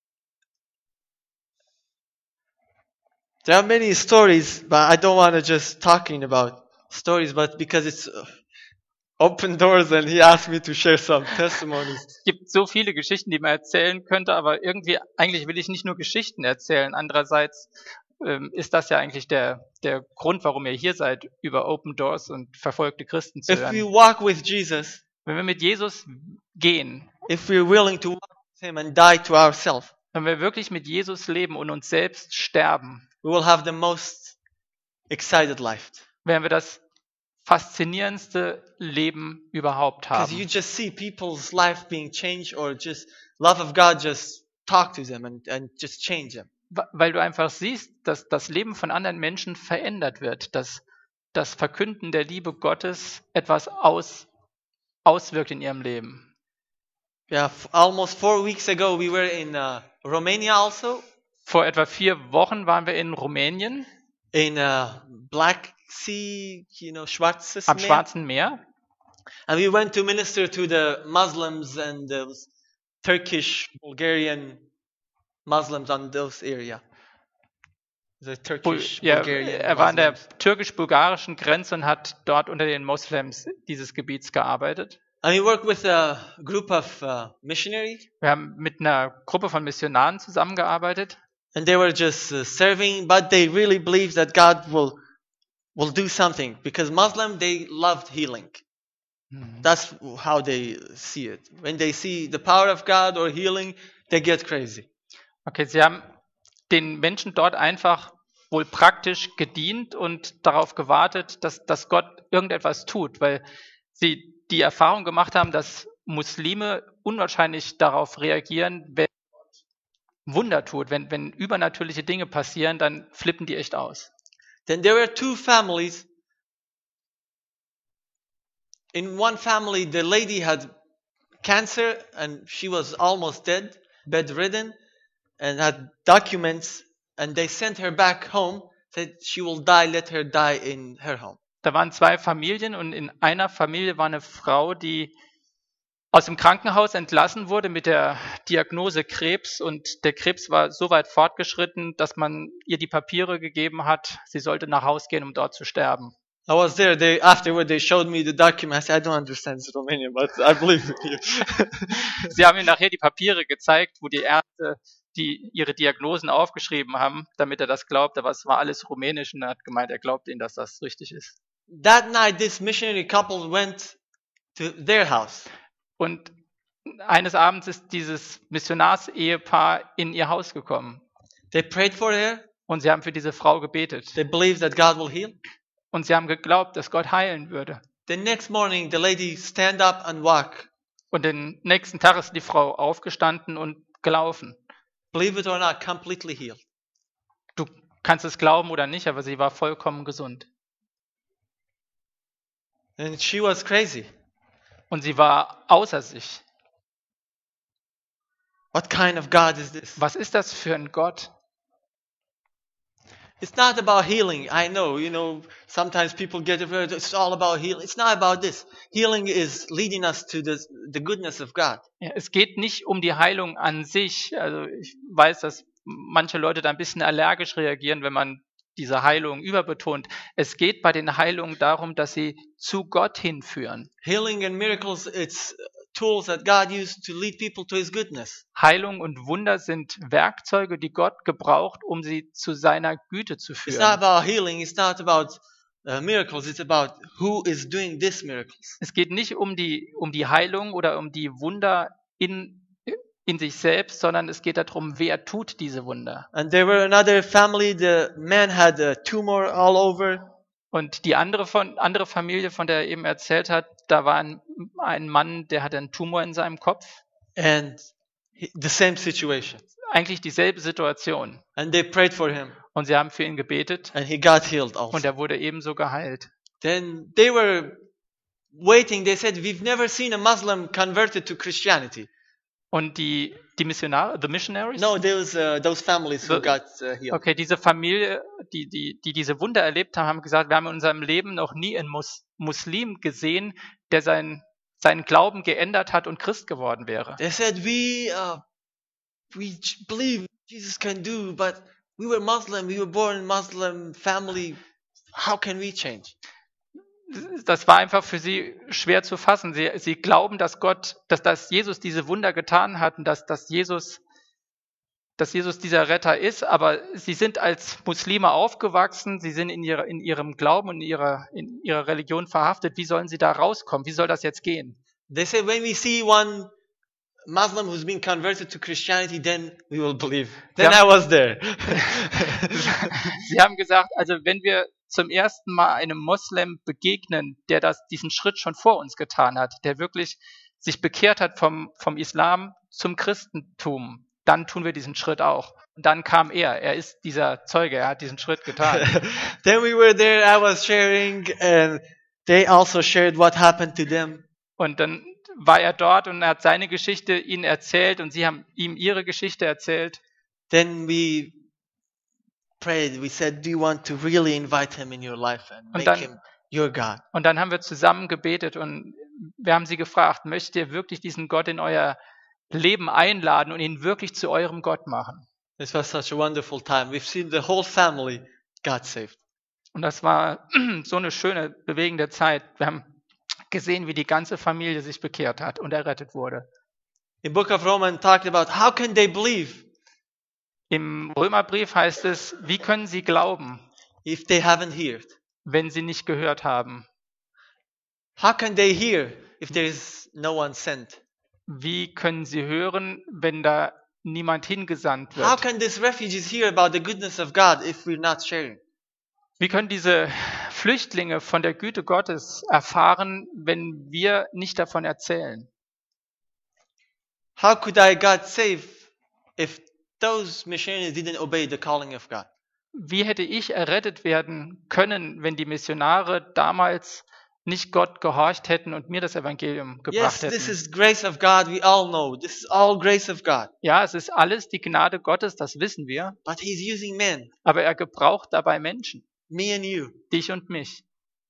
B: There are many stories, but I don't want to just talking about stories, but because it's uh, open doors and he asked me to share some testimonies.
A: Es gibt so viele Geschichten, die man erzählen könnte, aber irgendwie, eigentlich will ich nicht nur Geschichten erzählen. Andererseits ähm, ist das ja eigentlich der, der Grund, warum ihr hier seid, über Open Doors und verfolgte Christen zu
B: If we
A: hören.
B: walk with Jesus,
A: Wenn wir mit Jesus gehen,
B: if we're willing to walk with him and die to ourselves,
A: wenn wir wirklich mit Jesus leben und uns selbst sterben,
B: we will have the most excited life.
A: werden wir das faszinierendste Leben überhaupt
B: Because you
A: haben.
B: just see people's life being changed, or just love of God just talk to them and, and just change them.
A: Wa- Weil du einfach siehst, dass das Leben von anderen Menschen verändert wird, dass das Verkünden der Liebe Gottes etwas aus, auswirkt in ihrem Leben.
B: Yeah, f- almost four weeks ago we were in uh, Romania also,
A: Vor etwa vier Wochen waren wir in Rumänien
B: in uh, Black Sea, you know, Schwarzes
A: am
B: Meer.
A: Schwarzen Meer
B: And we went to minister to the Muslims and those Turkish, Bulgarian Muslims on those area. The
A: Bul
B: Turkish,
A: ja,
B: Bulgarian
A: er war an der
B: Muslims.
A: türkisch-bulgarischen Grenze und hat dort unter den Moslems dieses Gebiets gearbeitet.
B: And we worked with a group of uh, missionaries,
A: Wir haben mit einer Gruppe von Missionaren zusammengearbeitet.
B: and they were just uh, serving, but they really believed that God will will do something because Muslim they loved healing. That's how they see it. When they see the power of God or healing, they get crazy.
A: Okay, sie haben den Menschen dort einfach wohl praktisch gedient und darauf gewartet, dass, dass Gott irgendetwas tut, weil sie die Erfahrung gemacht haben, dass Muslime unwahrscheinlich darauf reagieren, wenn Gott Wunder tut, wenn, wenn übernatürliche Dinge passieren, dann flippen die echt aus.
B: Then there were two families. In one family, the lady had cancer and she was almost dead, bedridden, and had documents, and they sent her back home, said she will die, let her die in her home.
A: Da waren zwei Familien und in einer Familie war eine Frau, die aus dem Krankenhaus entlassen wurde mit der Diagnose Krebs, und der Krebs war so weit fortgeschritten, dass man ihr die Papiere gegeben hat, sie sollte nach Hause gehen, um dort zu sterben.
B: I was there. They afterward they showed me the document. I said, I don't understand Romanian, but I believe in you.
A: Sie haben ihm nachher die Papiere gezeigt, wo die Ärzte die ihre Diagnosen aufgeschrieben haben, damit er das glaubt, aber es war alles rumänisch und er hat gemeint, er glaubt ihnen, dass das richtig ist.
B: That night, this missionary couple went to their house.
A: Und eines Abends ist dieses Missionarsehepaar in ihr Haus gekommen
B: They prayed for her.
A: und sie haben für diese Frau gebetet
B: They believed that God will heal.
A: und sie haben geglaubt, dass Gott heilen würde.
B: The next morning, the lady stand up and walk.
A: Und den nächsten Tag ist die Frau aufgestanden und gelaufen.
B: Believe it or not, completely healed.
A: Du kannst es glauben oder nicht, aber sie war vollkommen gesund.
B: And she was crazy.
A: Und sie war außer sich.
B: What kind of God is this?
A: Was ist das für ein Gott?
B: It's not about healing. I know, you know, sometimes people get afraid. It's all about healing. It's not about this. Healing is leading us to the, the goodness of God.
A: Ja, es geht nicht um die Heilung an sich. Also ich weiß, dass manche Leute da ein bisschen allergisch reagieren, wenn man diese Heilung überbetont. Es geht bei den Heilungen darum, dass sie zu Gott hinführen.
B: Healing and miracles, it's tools that God used to lead people to His goodness.
A: Heilung und Wunder sind Werkzeuge, die Gott gebraucht, um sie zu seiner Güte zu
B: It's not
A: führen.
B: about healing. It's not about uh, miracles. It's about who is doing these miracles.
A: Es geht nicht um die, um die Heilung oder um die Wunder in, in sich selbst, sondern es geht darum, wer tut diese Wunder.
B: And there were another family. The man had a tumor all over.
A: Und die andere, von, andere Familie, von der er eben erzählt hat, da war ein, ein Mann, der hatte einen Tumor in seinem Kopf.
B: And he, the same situation.
A: Eigentlich dieselbe Situation.
B: And they prayed for him.
A: Und sie haben für ihn gebetet
B: And he got healed also.
A: und er wurde ebenso geheilt.
B: Then they were waiting. They said, we've never seen a Muslim converted to Christianity.
A: Und die, die Missionare, the missionaries?
B: No, those uh, those families who
A: The-
B: got uh, healed.
A: Okay, diese Familie, die, die, die diese Wunder erlebt haben, haben gesagt, wir haben in unserem Leben noch nie einen Mus Muslim gesehen, der sein, seinen Glauben geändert hat und Christ geworden wäre.
B: They said, we uh, we j- believe Jesus can do, but we were Muslim. We were born in Muslim family. How can we change?
A: Das war einfach für sie schwer zu fassen. Sie, sie glauben, dass Gott, dass, dass Jesus diese Wunder getan hat und dass, dass Jesus, dass Jesus dieser Retter ist, aber sie sind als Muslime aufgewachsen, sie sind in, ihrer, in ihrem Glauben und in ihrer, in ihrer Religion verhaftet. Wie sollen sie da rauskommen? Wie soll das jetzt gehen?
B: They said, when we see one Muslim who's been converted to Christianity, then we will believe. Then
A: Yeah.
B: I was there.
A: Sie haben gesagt, also wenn wir zum ersten Mal einem Moslem begegnen, der das, diesen Schritt schon vor uns getan hat, der wirklich sich bekehrt hat vom, vom Islam zum Christentum, dann tun wir diesen Schritt auch. Und dann kam er, er ist dieser Zeuge, er hat diesen Schritt getan.
B: Then we were there. I was sharing, and they also shared what happened to them.
A: Und dann war er dort und er hat seine Geschichte ihnen erzählt und sie haben ihm ihre Geschichte erzählt.
B: Then we prayed. We said, do you want to really invite him in your life and
A: Und
B: make
A: dann-
B: him your God?
A: Und dann haben wir zusammen gebetet und wir haben sie gefragt, möchtet ihr wirklich diesen Gott in euer Leben einladen und ihn wirklich zu eurem Gott machen?
B: This was such a wonderful time. We've seen the whole family got saved.
A: Und das war so eine schöne, bewegende Zeit. Wir haben gesehen, wie die ganze Familie sich bekehrt hat und errettet wurde.
B: The book of Romans talked about how can they believe
A: Im Römerbrief heißt es, wie können sie glauben,
B: if they haven't heard?
A: wenn sie nicht gehört haben?
B: How can they hear if there is no one sent?
A: Wie können sie hören, wenn da niemand hingesandt
B: How
A: wird?
B: can these refugees hear about the goodness of God if we're not sharing?
A: Wie können diese Flüchtlinge von der Güte Gottes erfahren, wenn wir nicht davon erzählen?
B: How could I got saved if those missionaries didn't obey the calling of God?
A: Wie hätte ich errettet werden können, wenn die Missionare damals nicht Gott gehorcht hätten und mir das Evangelium
B: Yes,
A: gebracht
B: this
A: hätten?
B: is grace of God. We all know. This is all grace of God.
A: Ja, es ist alles die Gnade Gottes, das wissen wir,
B: But He's using men,
A: aber er gebraucht dabei Menschen,
B: me and you.
A: dich und mich.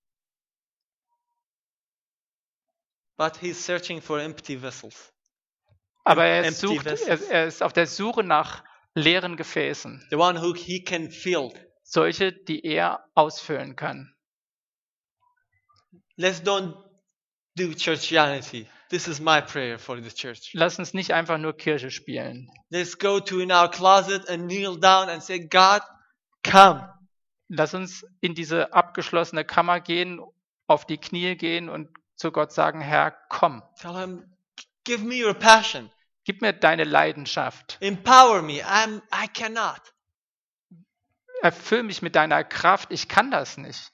B: But He's searching for empty vessels.
A: Aber er,
B: Empty
A: sucht,
B: vessels.
A: er, er ist auf der Suche nach leeren Gefäßen,
B: The one who He can fill.
A: solche, die er ausfüllen kann.
B: Let's don't do churchianity. This is my prayer for the church.
A: Lass uns nicht einfach nur Kirche spielen.
B: Let's go to in our closet and kneel down and say, God, come.
A: Lass uns in diese abgeschlossene Kammer gehen, auf die Knie gehen und zu Gott sagen, Herr, komm,
B: Tell Him, give me your passion.
A: gib mir deine Leidenschaft.
B: Empower me. I'm, I cannot.
A: Erfüll mich mit deiner Kraft, ich kann das nicht.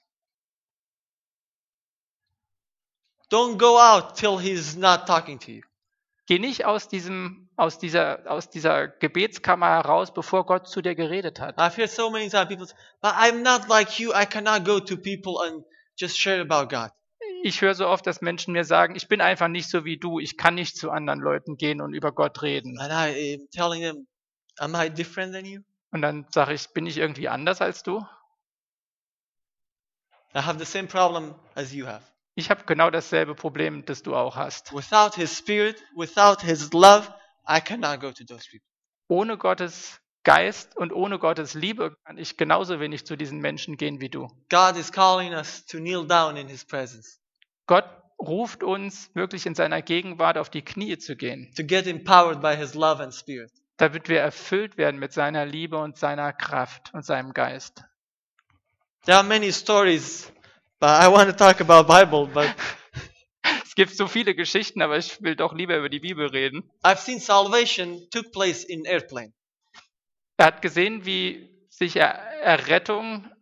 B: Don't go out till He's not talking to you.
A: Geh nicht aus, diesem, aus, dieser, aus dieser Gebetskammer heraus, bevor Gott zu dir geredet hat.
B: I've heard so many times people say, but I'm not like you. I cannot go to people and just share about God.
A: Ich höre so oft, dass Menschen mir sagen, ich bin einfach nicht so wie du, ich kann nicht zu anderen Leuten gehen und über Gott reden.
B: And I am telling them, am I different than you?
A: Und dann sage ich, bin ich irgendwie anders als du?
B: I have the same problem as you have.
A: Ich habe genau dasselbe Problem, das du auch hast.
B: Without His Spirit, without His love, I cannot go to those people.
A: Ohne Gottes Geist und ohne Gottes Liebe kann ich genauso wenig zu diesen Menschen gehen wie du.
B: God is calling us to kneel down in His presence,
A: Gott ruft uns wirklich in seiner Gegenwart auf die Knie zu gehen,
B: to get empowered by His love and Spirit.
A: damit wir erfüllt werden mit seiner Liebe und seiner Kraft und seinem Geist.
B: There are many stories, but I want to talk about Bible, but
A: Es gibt so viele Geschichten, aber ich will doch lieber über die Bibel reden.
B: I've seen salvation took place in airplane.
A: Er hat gesehen, wie sich Er- Errettung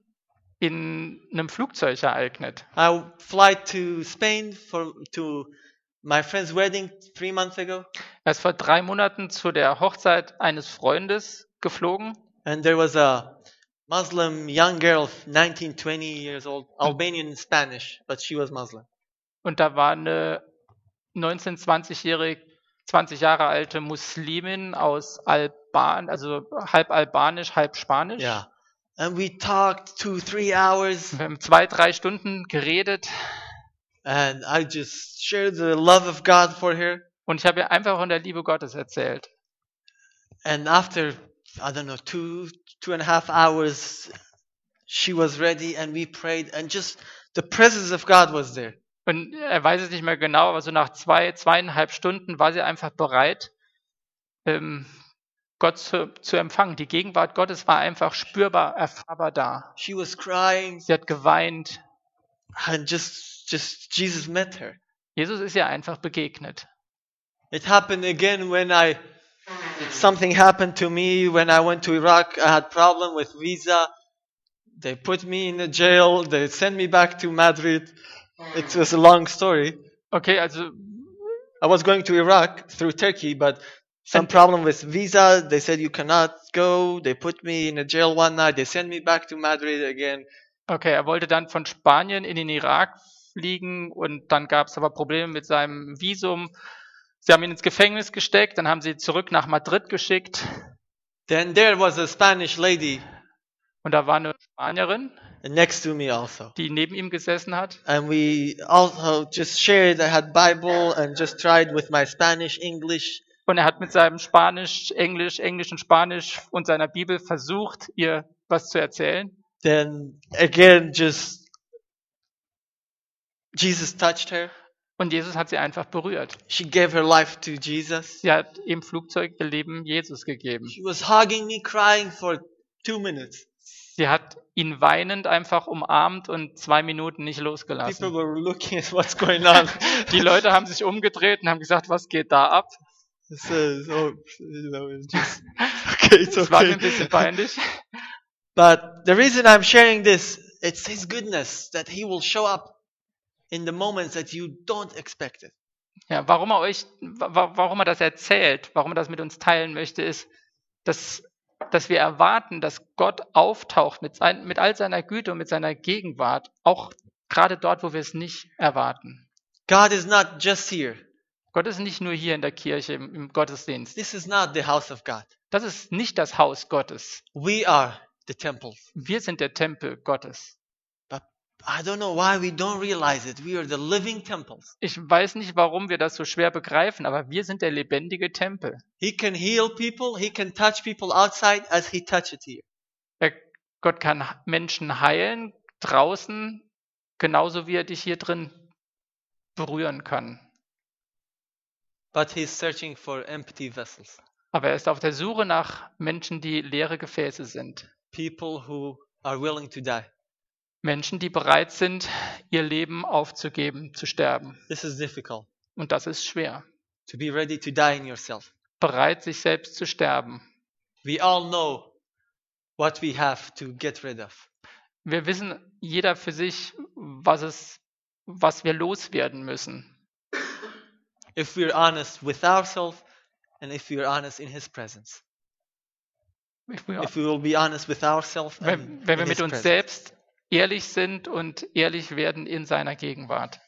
A: in einem Flugzeug ereignet.
B: I fly to Spain for to my friend's wedding three months ago,
A: Er ist vor drei Monaten zu der Hochzeit eines Freundes geflogen
B: and there was a Muslim young girl, nineteen, twenty years old, Albanian Spanish, but she was Muslim.
A: und da war eine neunzehn-, zwanzigjährige, zwanzig Jahre alte Muslimin aus Alban, also halb albanisch, halb spanisch.
B: Yeah. And we talked two, three hours,
A: Wir haben zwei, drei Stunden geredet
B: and I just shared the love of God for her.
A: und ich habe ihr einfach von der Liebe Gottes erzählt.
B: And after, I don't know, two, two and a half hours, she was ready and we prayed and just the presence of God was there.
A: Und er weiß es nicht mehr genau, aber so nach zwei, zweieinhalb Stunden war sie einfach bereit, ähm, Gott zu, zu empfangen. Die Gegenwart Gottes war einfach spürbar, erfahrbar da.
B: She was crying
A: Sie hat geweint.
B: and just, just Jesus met her.
A: Jesus ist ihr einfach begegnet.
B: It happened again when I, something happened to me when I went to Iraq. I had problem with visa. They put me in a jail. They sent me back to Madrid. It was a long story.
A: Okay, also
B: I was going to Iraq through Turkey, but some problem with visa. They said you cannot go. They put me in a jail one night. They sent me back to Madrid again.
A: okay, er wollte dann von Spanien in den Irak fliegen und dann gab es aber Probleme mit seinem Visum. Sie haben ihn ins Gefängnis gesteckt, dann haben sie ihn zurück nach Madrid geschickt
B: Then there was a Spanish lady
A: und da war eine Spanierin,
B: next to me also.
A: die neben ihm gesessen hat.
B: And we also just shared. I had Bible and just tried with my Spanish, English.
A: Und er hat mit seinem Spanisch, Englisch, Englisch und Spanisch und seiner Bibel versucht, ihr was zu erzählen.
B: Then again, just Jesus touched her.
A: Und Jesus hat sie einfach berührt.
B: She gave her life to Jesus.
A: Sie hat im Flugzeug ihr Leben Jesus gegeben.
B: She was hugging me, crying for two minutes.
A: Sie hat ihn weinend einfach umarmt und zwei Minuten nicht
B: People
A: losgelassen.
B: were looking at what's going on.
A: Die Leute haben sich umgedreht und haben gesagt, was geht da ab?
B: It says, oh, you know, it's just okay, it's
A: Das war mir ein
B: okay.
A: bisschen peinlich.
B: But the reason I'm sharing this, it's His goodness that He will show up in the moments that you don't expect it.
A: Ja, warum er euch, wa- warum er das erzählt, warum er das mit uns teilen möchte, ist, dass, dass wir erwarten, dass Gott auftaucht mit, sein, mit all seiner Güte und mit seiner Gegenwart, auch gerade dort, wo wir es nicht erwarten.
B: God is not just here.
A: Gott ist nicht nur hier in der Kirche, im, im Gottesdienst.
B: This is not the house of God.
A: Das ist nicht das Haus Gottes.
B: We are the temple.
A: Wir sind der Tempel Gottes.
B: But I don't know why we don't realize it. We are the living temples.
A: Ich weiß nicht, warum wir das so schwer begreifen, aber wir sind der lebendige Tempel.
B: He can heal people. He can touch people outside as He touched here.
A: Er, Gott kann Menschen heilen, draußen, genauso wie er dich hier drin berühren kann.
B: But He's searching for empty vessels.
A: Aber er ist auf der Suche nach Menschen, die leere Gefäße sind.
B: People who are willing to die.
A: Menschen, die bereit sind, ihr Leben aufzugeben, zu sterben.
B: This is difficult.
A: Und das ist schwer.
B: To be ready to die in yourself.
A: Bereit, sich selbst zu sterben.
B: We all know what we have to get rid of.
A: Wir wissen jeder für sich, was es, was wir loswerden müssen.
B: If we're honest with ourselves and if we're honest in His presence.
A: If we-
B: If we will be honest with ourselves and
A: Wenn, wenn wir
B: in
A: mit
B: His
A: uns
B: presence.
A: selbst ehrlich sind und ehrlich werden in seiner Gegenwart.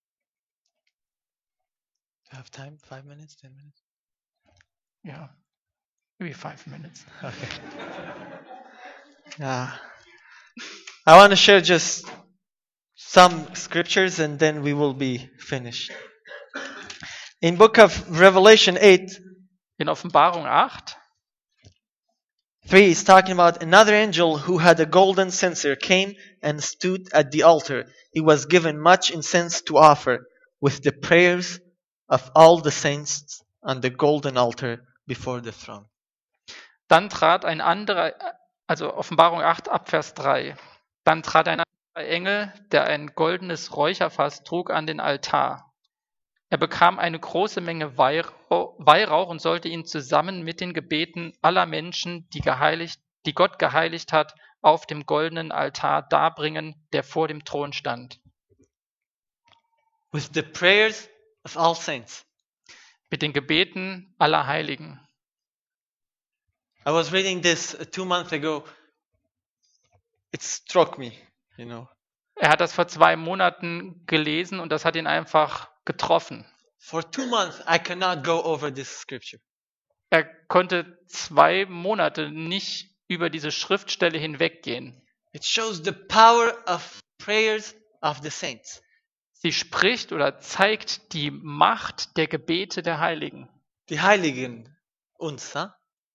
B: Do you have time? Five minutes? Ten minutes?
A: Ja, maybe five minutes.
B: Okay. Yeah. I want to share just some scriptures and then we will be finished. In book of Revelation eight,
A: In Offenbarung acht,
B: three is talking about another angel who had a golden censer came and stood at the altar. He was given much incense to offer with the prayers of all the saints on the golden altar before the throne.
A: dann trat ein anderer, also Offenbarung acht, ab Vers drei, dann trat ein anderer Engel, der ein goldenes Räucherfass trug, an den Altar. Er bekam eine große Menge Weihrauch, Weihrauch und sollte ihn zusammen mit den Gebeten aller Menschen, die, geheiligt, die Gott geheiligt hat, auf dem goldenen Altar darbringen, der vor dem Thron stand.
B: With the prayers of all saints.
A: Mit den Gebeten aller Heiligen.
B: I was reading this uh, two months ago. It struck me, you know.
A: Er hat das vor zwei Monaten gelesen und das hat ihn einfach getroffen.
B: For two months, I cannot go over this scripture.
A: Er konnte zwei Monate nicht über diese Schriftstelle hinweggehen.
B: It shows the power of prayers of the saints.
A: Sie spricht oder zeigt die Macht der Gebete der Heiligen.
B: Die Heiligen uns, huh?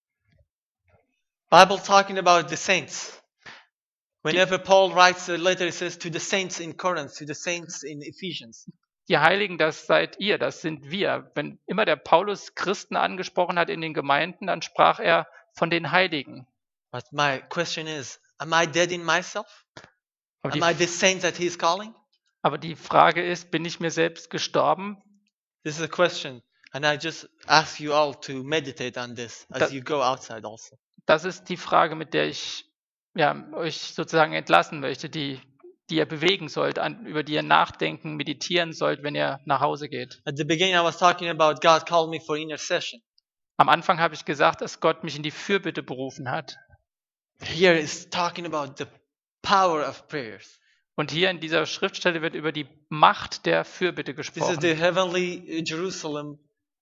B: Bible talking about the saints. Whenever Paul writes a letter, he says to the saints in Corinth, to the saints in Ephesians.
A: Die Heiligen, das seid ihr, das sind wir. Wenn immer der Paulus Christen angesprochen hat in den Gemeinden, dann sprach er von den Heiligen.
B: But my question is, am I dead in myself?
A: Aber
B: Am
A: die,
B: I the saint that he's calling?
A: aber die Frage ist, bin ich mir selbst gestorben?
B: This is a question. And I just ask you all to meditate on this as
A: That-
B: you go outside also.
A: Das ist die Frage, mit der ich ja, euch sozusagen entlassen möchte, die, die ihr bewegen sollt, an, über die ihr nachdenken, meditieren sollt, wenn ihr nach Hause geht.
B: At the beginning, I was talking about God called me for intercession.
A: Am Anfang habe ich gesagt, dass Gott mich in die Fürbitte berufen hat.
B: Here is talking about the power of prayers.
A: Und hier in dieser Schriftstelle wird über die Macht der Fürbitte
B: This is
A: gesprochen.
B: the heavenly Jerusalem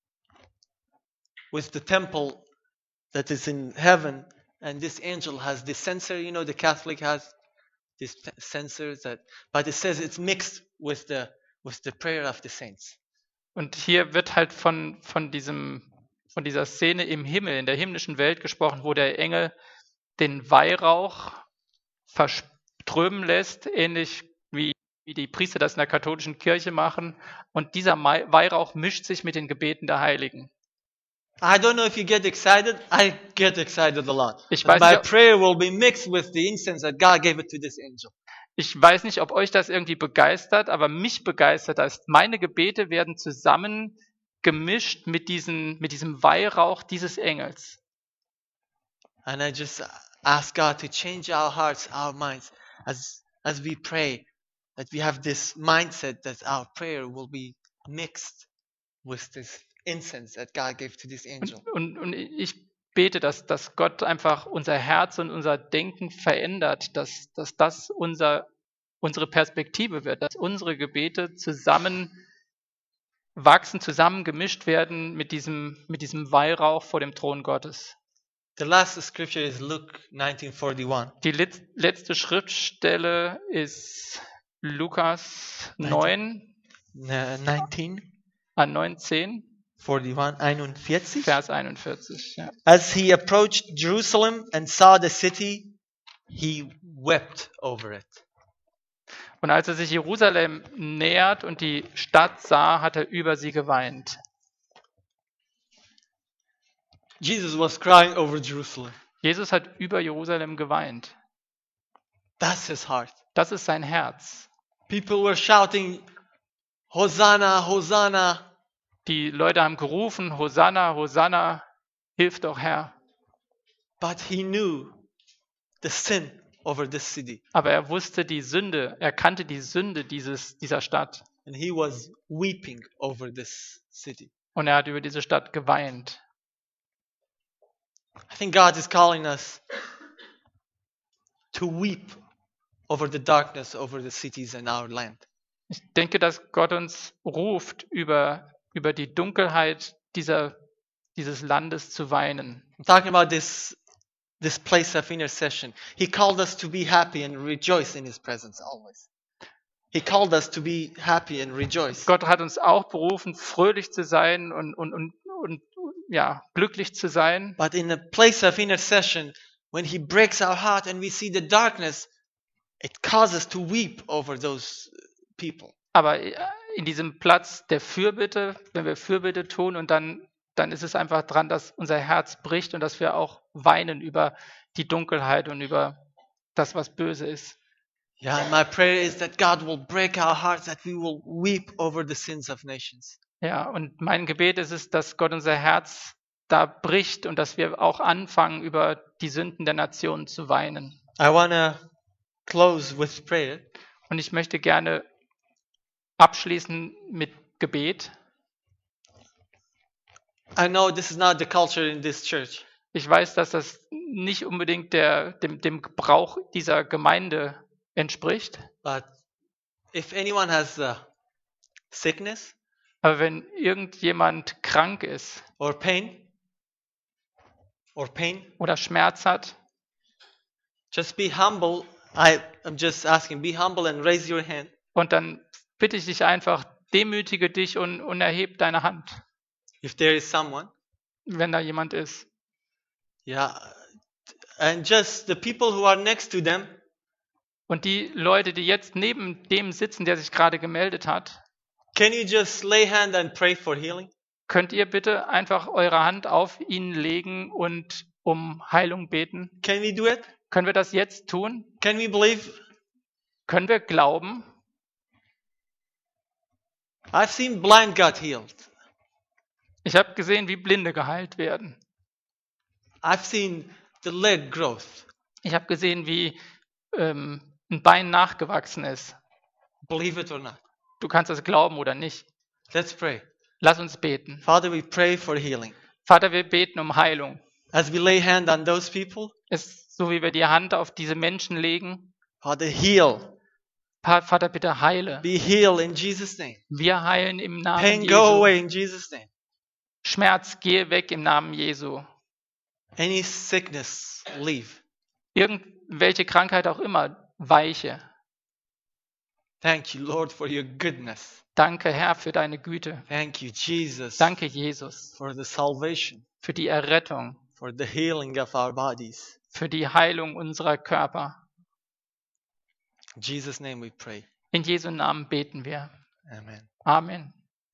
B: with the temple that is in heaven. And this angel has this censer, you know, the Catholic has this t- censer that, but it says it's mixed with the with the prayer of the saints.
A: Und hier wird halt von, von diesem von dieser Szene im Himmel, in der himmlischen Welt gesprochen, wo der Engel den Weihrauch verströmen lässt, ähnlich wie, wie die Priester das in der katholischen Kirche machen. Und dieser Mai- Weihrauch mischt sich mit den Gebeten der Heiligen.
B: I don't know if you get excited. I get excited a lot.
A: Ich
B: And
A: weiß
B: my
A: nicht, ob-
B: prayer will be mixed with the incense that God gave it to this angel.
A: Ich weiß nicht, ob euch das irgendwie begeistert, aber mich begeistert das. Meine Gebete werden zusammen gemischt mit, diesen, mit diesem Weihrauch dieses Engels.
B: And I just ask God to change our hearts, our minds, as as we pray, that we have this mindset that our prayer will be mixed with this incense that God gave to this angel.
A: Und, und, und ich bete, dass, dass Gott einfach unser Herz und unser Denken verändert, dass, dass das unser, unsere Perspektive wird, dass unsere Gebete zusammen wachsen, zusammen gemischt werden mit diesem, mit diesem Weihrauch vor dem Thron Gottes.
B: The last scripture is Luke nineteen forty-one.
A: Die let, letzte Schriftstelle ist Lukas neun,
B: Uh, nineteen
A: an neunzehn,
B: forty-one, einundvierzig.
A: Vers einundvierzig. Ja.
B: As he approached Jerusalem and saw the city, he wept over it.
A: Und als er sich Jerusalem nähert und die Stadt sah, hat er über sie geweint.
B: Jesus was crying over Jerusalem.
A: Jesus hat über Jerusalem geweint.
B: That's his heart.
A: Das ist sein Herz.
B: People were shouting, Hosanna, Hosanna.
A: Die Leute haben gerufen, Hosanna, Hosanna, hilf doch Herr.
B: But he knew the sin over this city.
A: Aber er wusste die Sünde, er kannte die Sünde dieses, dieser Stadt.
B: And he was weeping over this city.
A: Und er hat über diese Stadt geweint.
B: I think God is calling us to weep over the darkness over the cities in our land.
A: Ich denke, dass Gott uns ruft, über, über die Dunkelheit dieser, dieses Landes zu weinen.
B: I'm talking about this, this place of intercession. He called us to be happy and rejoice in his presence always. He called us to be happy and rejoice.
A: Gott hat uns auch berufen, fröhlich zu sein und, und, und, und ja, glücklich zu sein.
B: But in a place of intercession, when he breaks our heart and we see the darkness, it causes us to weep over those people.
A: Aber in diesem Platz der Fürbitte, wenn wir Fürbitte tun und dann, dann ist es einfach dran, dass unser Herz bricht und dass wir auch weinen über die Dunkelheit und über das, was böse ist.
B: Yeah, and my prayer is that God will break our hearts, that we will weep over the sins of nations.
A: Ja, und mein Gebet ist es, dass Gott unser Herz da bricht und dass wir auch anfangen, über die Sünden der Nationen zu weinen.
B: I want to close with prayer.
A: Und ich möchte gerne abschließen mit Gebet.
B: I know this is not the culture in this church,
A: Ich weiß, dass das nicht unbedingt der, dem, dem Gebrauch dieser Gemeinde entspricht.
B: but if anyone has uh, sickness
A: Aber wenn irgendjemand krank ist
B: or pain or pain,
A: oder Schmerz hat,
B: just be humble. I am just asking, be humble and raise your hand.
A: und dann bitte ich dich einfach, demütige dich und, und erheb deine Hand,
B: If there is someone,
A: wenn da jemand ist.
B: yeah, and just the people who are next to them,
A: Und die Leute, die jetzt neben dem sitzen, der sich gerade gemeldet hat,
B: can you just lay hand and pray for healing?
A: könnt ihr bitte einfach eure Hand auf ihn legen und um Heilung beten?
B: Can we do it?
A: Können wir das jetzt tun?
B: Can we believe?
A: Können wir glauben?
B: I've seen blind got healed.
A: Ich habe gesehen, wie Blinde geheilt werden.
B: I've seen the leg growth.
A: Ich habe gesehen, wie ähm, ein Bein nachgewachsen ist.
B: Believe it or not.
A: Du kannst das glauben oder nicht.
B: Let's pray.
A: Lass uns beten.
B: Father, we pray for healing.
A: Vater, wir beten um Heilung.
B: As we lay hand on those people,
A: Es ist so, wie wir die Hand auf diese Menschen legen.
B: Father, heal.
A: Pa- Vater, bitte heile.
B: Be healed in Jesus' name.
A: Wir heilen im Namen
B: Pain go
A: Jesu.
B: away in Jesus' name.
A: Schmerz, gehe weg im Namen Jesu.
B: Any sickness, leave.
A: Irgendwelche Krankheit auch immer, weiche.
B: Thank you, Lord, for your goodness.
A: Danke, Herr, für deine Güte.
B: Thank you, Jesus,
A: Danke, Jesus,
B: for the salvation,
A: für die Errettung,
B: for the healing of our bodies.
A: für die Heilung unserer Körper.
B: In Jesus' name we pray.
A: In Jesu Namen beten wir.
B: Amen.
A: Amen.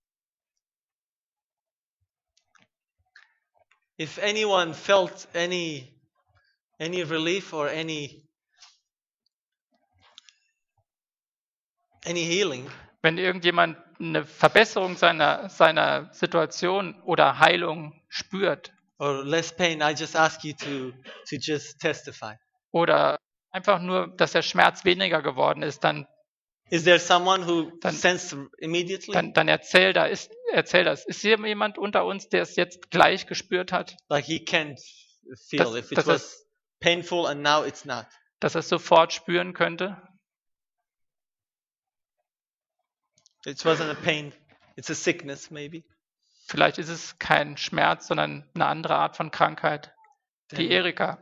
B: If anyone felt any any relief or any any healing,
A: Wenn irgendjemand eine Verbesserung seiner, seiner Situation oder Heilung spürt
B: or less pain, I just ask you to to just testify.
A: oder einfach nur, dass der Schmerz weniger geworden ist, dann,
B: Is there someone who
A: Dann-
B: sensed immediately?
A: dann, dann erzähl, da ist, erzähl das. Ist hier jemand unter uns, der es jetzt gleich gespürt hat,
B: Like he can't feel
A: Das-
B: if it
A: das
B: was
A: ist-
B: painful and now it's not.
A: dass er es sofort spüren könnte?
B: It wasn't a pain, it's a sickness maybe.
A: Vielleicht ist es kein Schmerz, sondern eine andere Art von Krankheit. Die
B: Then-
A: Erika.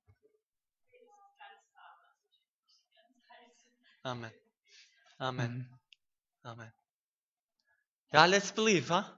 B: Amen. Amen.
A: Mhm.
B: Amen. Yeah, let's believe, huh?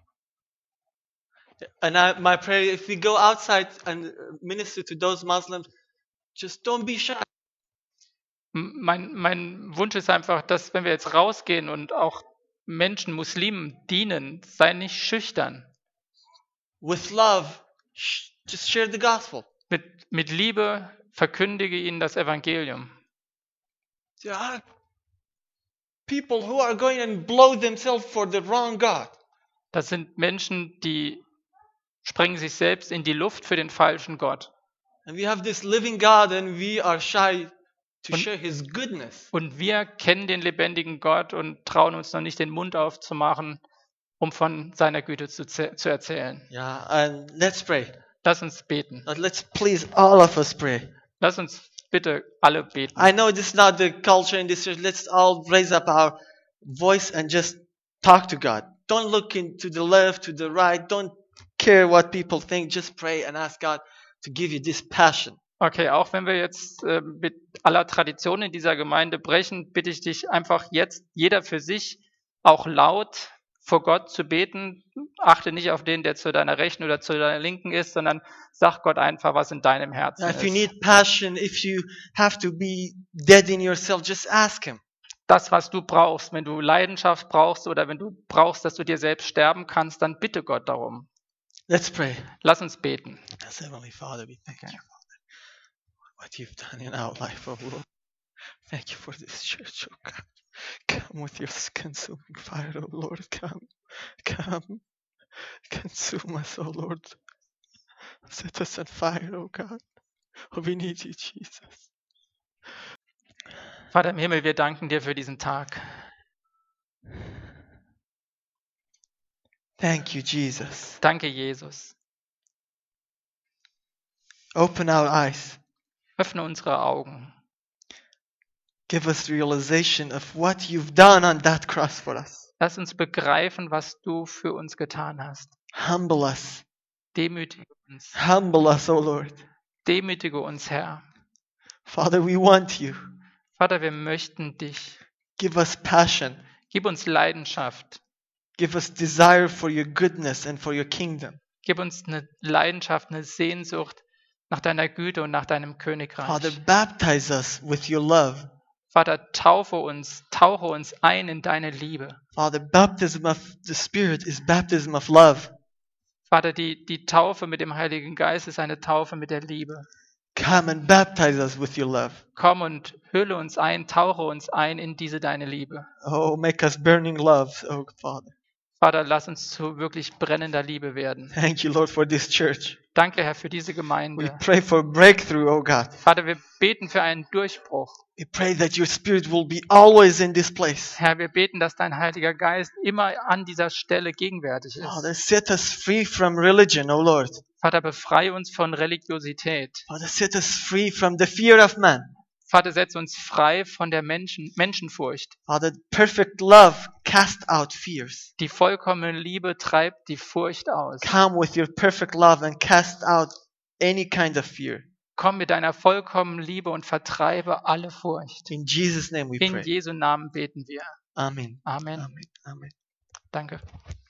B: And I, my prayer, if we go outside and uh, minister to those Muslims, just don't be shy.
A: M- Mein, mein Wunsch ist einfach, dass wenn wir jetzt rausgehen und auch Menschen, Muslimen dienen, sei nicht schüchtern.
B: With love, sh- just share the gospel.
A: Mit, mit Liebe verkündige ihnen das Evangelium.
B: There are people who are going and blow themselves for the wrong God.
A: Das sind Menschen, die sprengen sich selbst in die Luft für den falschen Gott.
B: And we have this living God and we are shy to
A: Und-
B: share his goodness.
A: Und wir kennen den lebendigen Gott und trauen uns noch nicht den Mund aufzumachen, um von seiner Güte zu, ze- zu erzählen.
B: Yeah, and let's pray.
A: Lass uns beten.
B: Uh, Let's please all of us pray.
A: Lass uns bitte alle beten.
B: I know this is not the culture in this church. Let's all raise up our voice and just talk to God. Don't look into the left, to the right. Don't care what people think. Just pray and ask God to give you this passion.
A: Okay, auch wenn wir jetzt äh, mit aller Tradition in dieser Gemeinde brechen, bitte ich dich einfach jetzt, jeder für sich, auch laut vor Gott zu beten. Achte nicht auf den, der zu deiner Rechten oder zu deiner Linken ist, sondern sag Gott einfach, was in deinem Herzen
B: If you
A: ist.
B: need passion, if you have to be dead in yourself, just ask Him.
A: Das, was du brauchst, wenn du Leidenschaft brauchst oder wenn du brauchst, dass du dir selbst sterben kannst, dann bitte Gott darum.
B: Let's pray.
A: Lass uns beten.
B: Yes, Heavenly Father, we thank you, Father, for what you've done in our life, oh Lord. Thank you for this church, oh God. Come with your consuming fire, oh Lord. Come, come, consume us, oh Lord. Set us on fire, oh God. Oh, we need you, Jesus.
A: Vater im Himmel, wir danken dir für diesen Tag.
B: Thank you, Jesus.
A: Danke, Jesus.
B: Open our eyes.
A: Öffne unsere Augen.
B: Give us realization of what you've done on that cross for us.
A: Lass uns begreifen, was du für uns getan hast.
B: Humble us.
A: Demütige uns.
B: Humble us, oh Lord.
A: Demütige uns, Herr.
B: Father, we want you.
A: Vater, wir möchten dich.
B: Give us passion.
A: Gib uns Leidenschaft.
B: Give us desire for your goodness and for your kingdom.
A: Gib uns eine Leidenschaft, eine Sehnsucht nach deiner Güte und nach deinem
B: Father,
A: Königreich.
B: baptize us with your love.
A: Vater, taufe uns, tauche uns ein in deine Liebe.
B: Father, baptism of the Spirit is baptism of love.
A: Vater, die, die Taufe mit dem Heiligen Geist ist eine Taufe mit der Liebe.
B: Come and baptize us with your love.
A: Komm und hülle uns ein, tauche uns ein in diese deine Liebe.
B: Oh, make us burning love, oh Father.
A: Vater, lass uns zu wirklich brennender Liebe werden.
B: Thank you, Lord, for this church.
A: Danke, Herr, für diese
B: We
A: Gemeinde.
B: pray for breakthrough, oh God.
A: Vater, wir beten für einen Durchbruch.
B: We pray that your Spirit will be always in this place.
A: Herr, wir beten, dass dein Heiliger Geist immer an dieser Stelle gegenwärtig
B: Father,
A: ist.
B: set us free from religion, oh Lord.
A: Vater, befreie uns von Religiosität.
B: Father, set us free from the fear of man.
A: Vater, setz uns frei von der Menschen, Menschenfurcht.
B: Father, perfect love cast out fears.
A: Die vollkommene Liebe treibt die Furcht aus.
B: Come with your perfect love and cast out any kind of fear.
A: Komm mit deiner vollkommenen Liebe und vertreibe alle Furcht.
B: In Jesus' name we
A: In
B: pray.
A: Jesu Namen beten wir.
B: Amen.
A: Amen.
B: Amen. Amen.
A: Danke.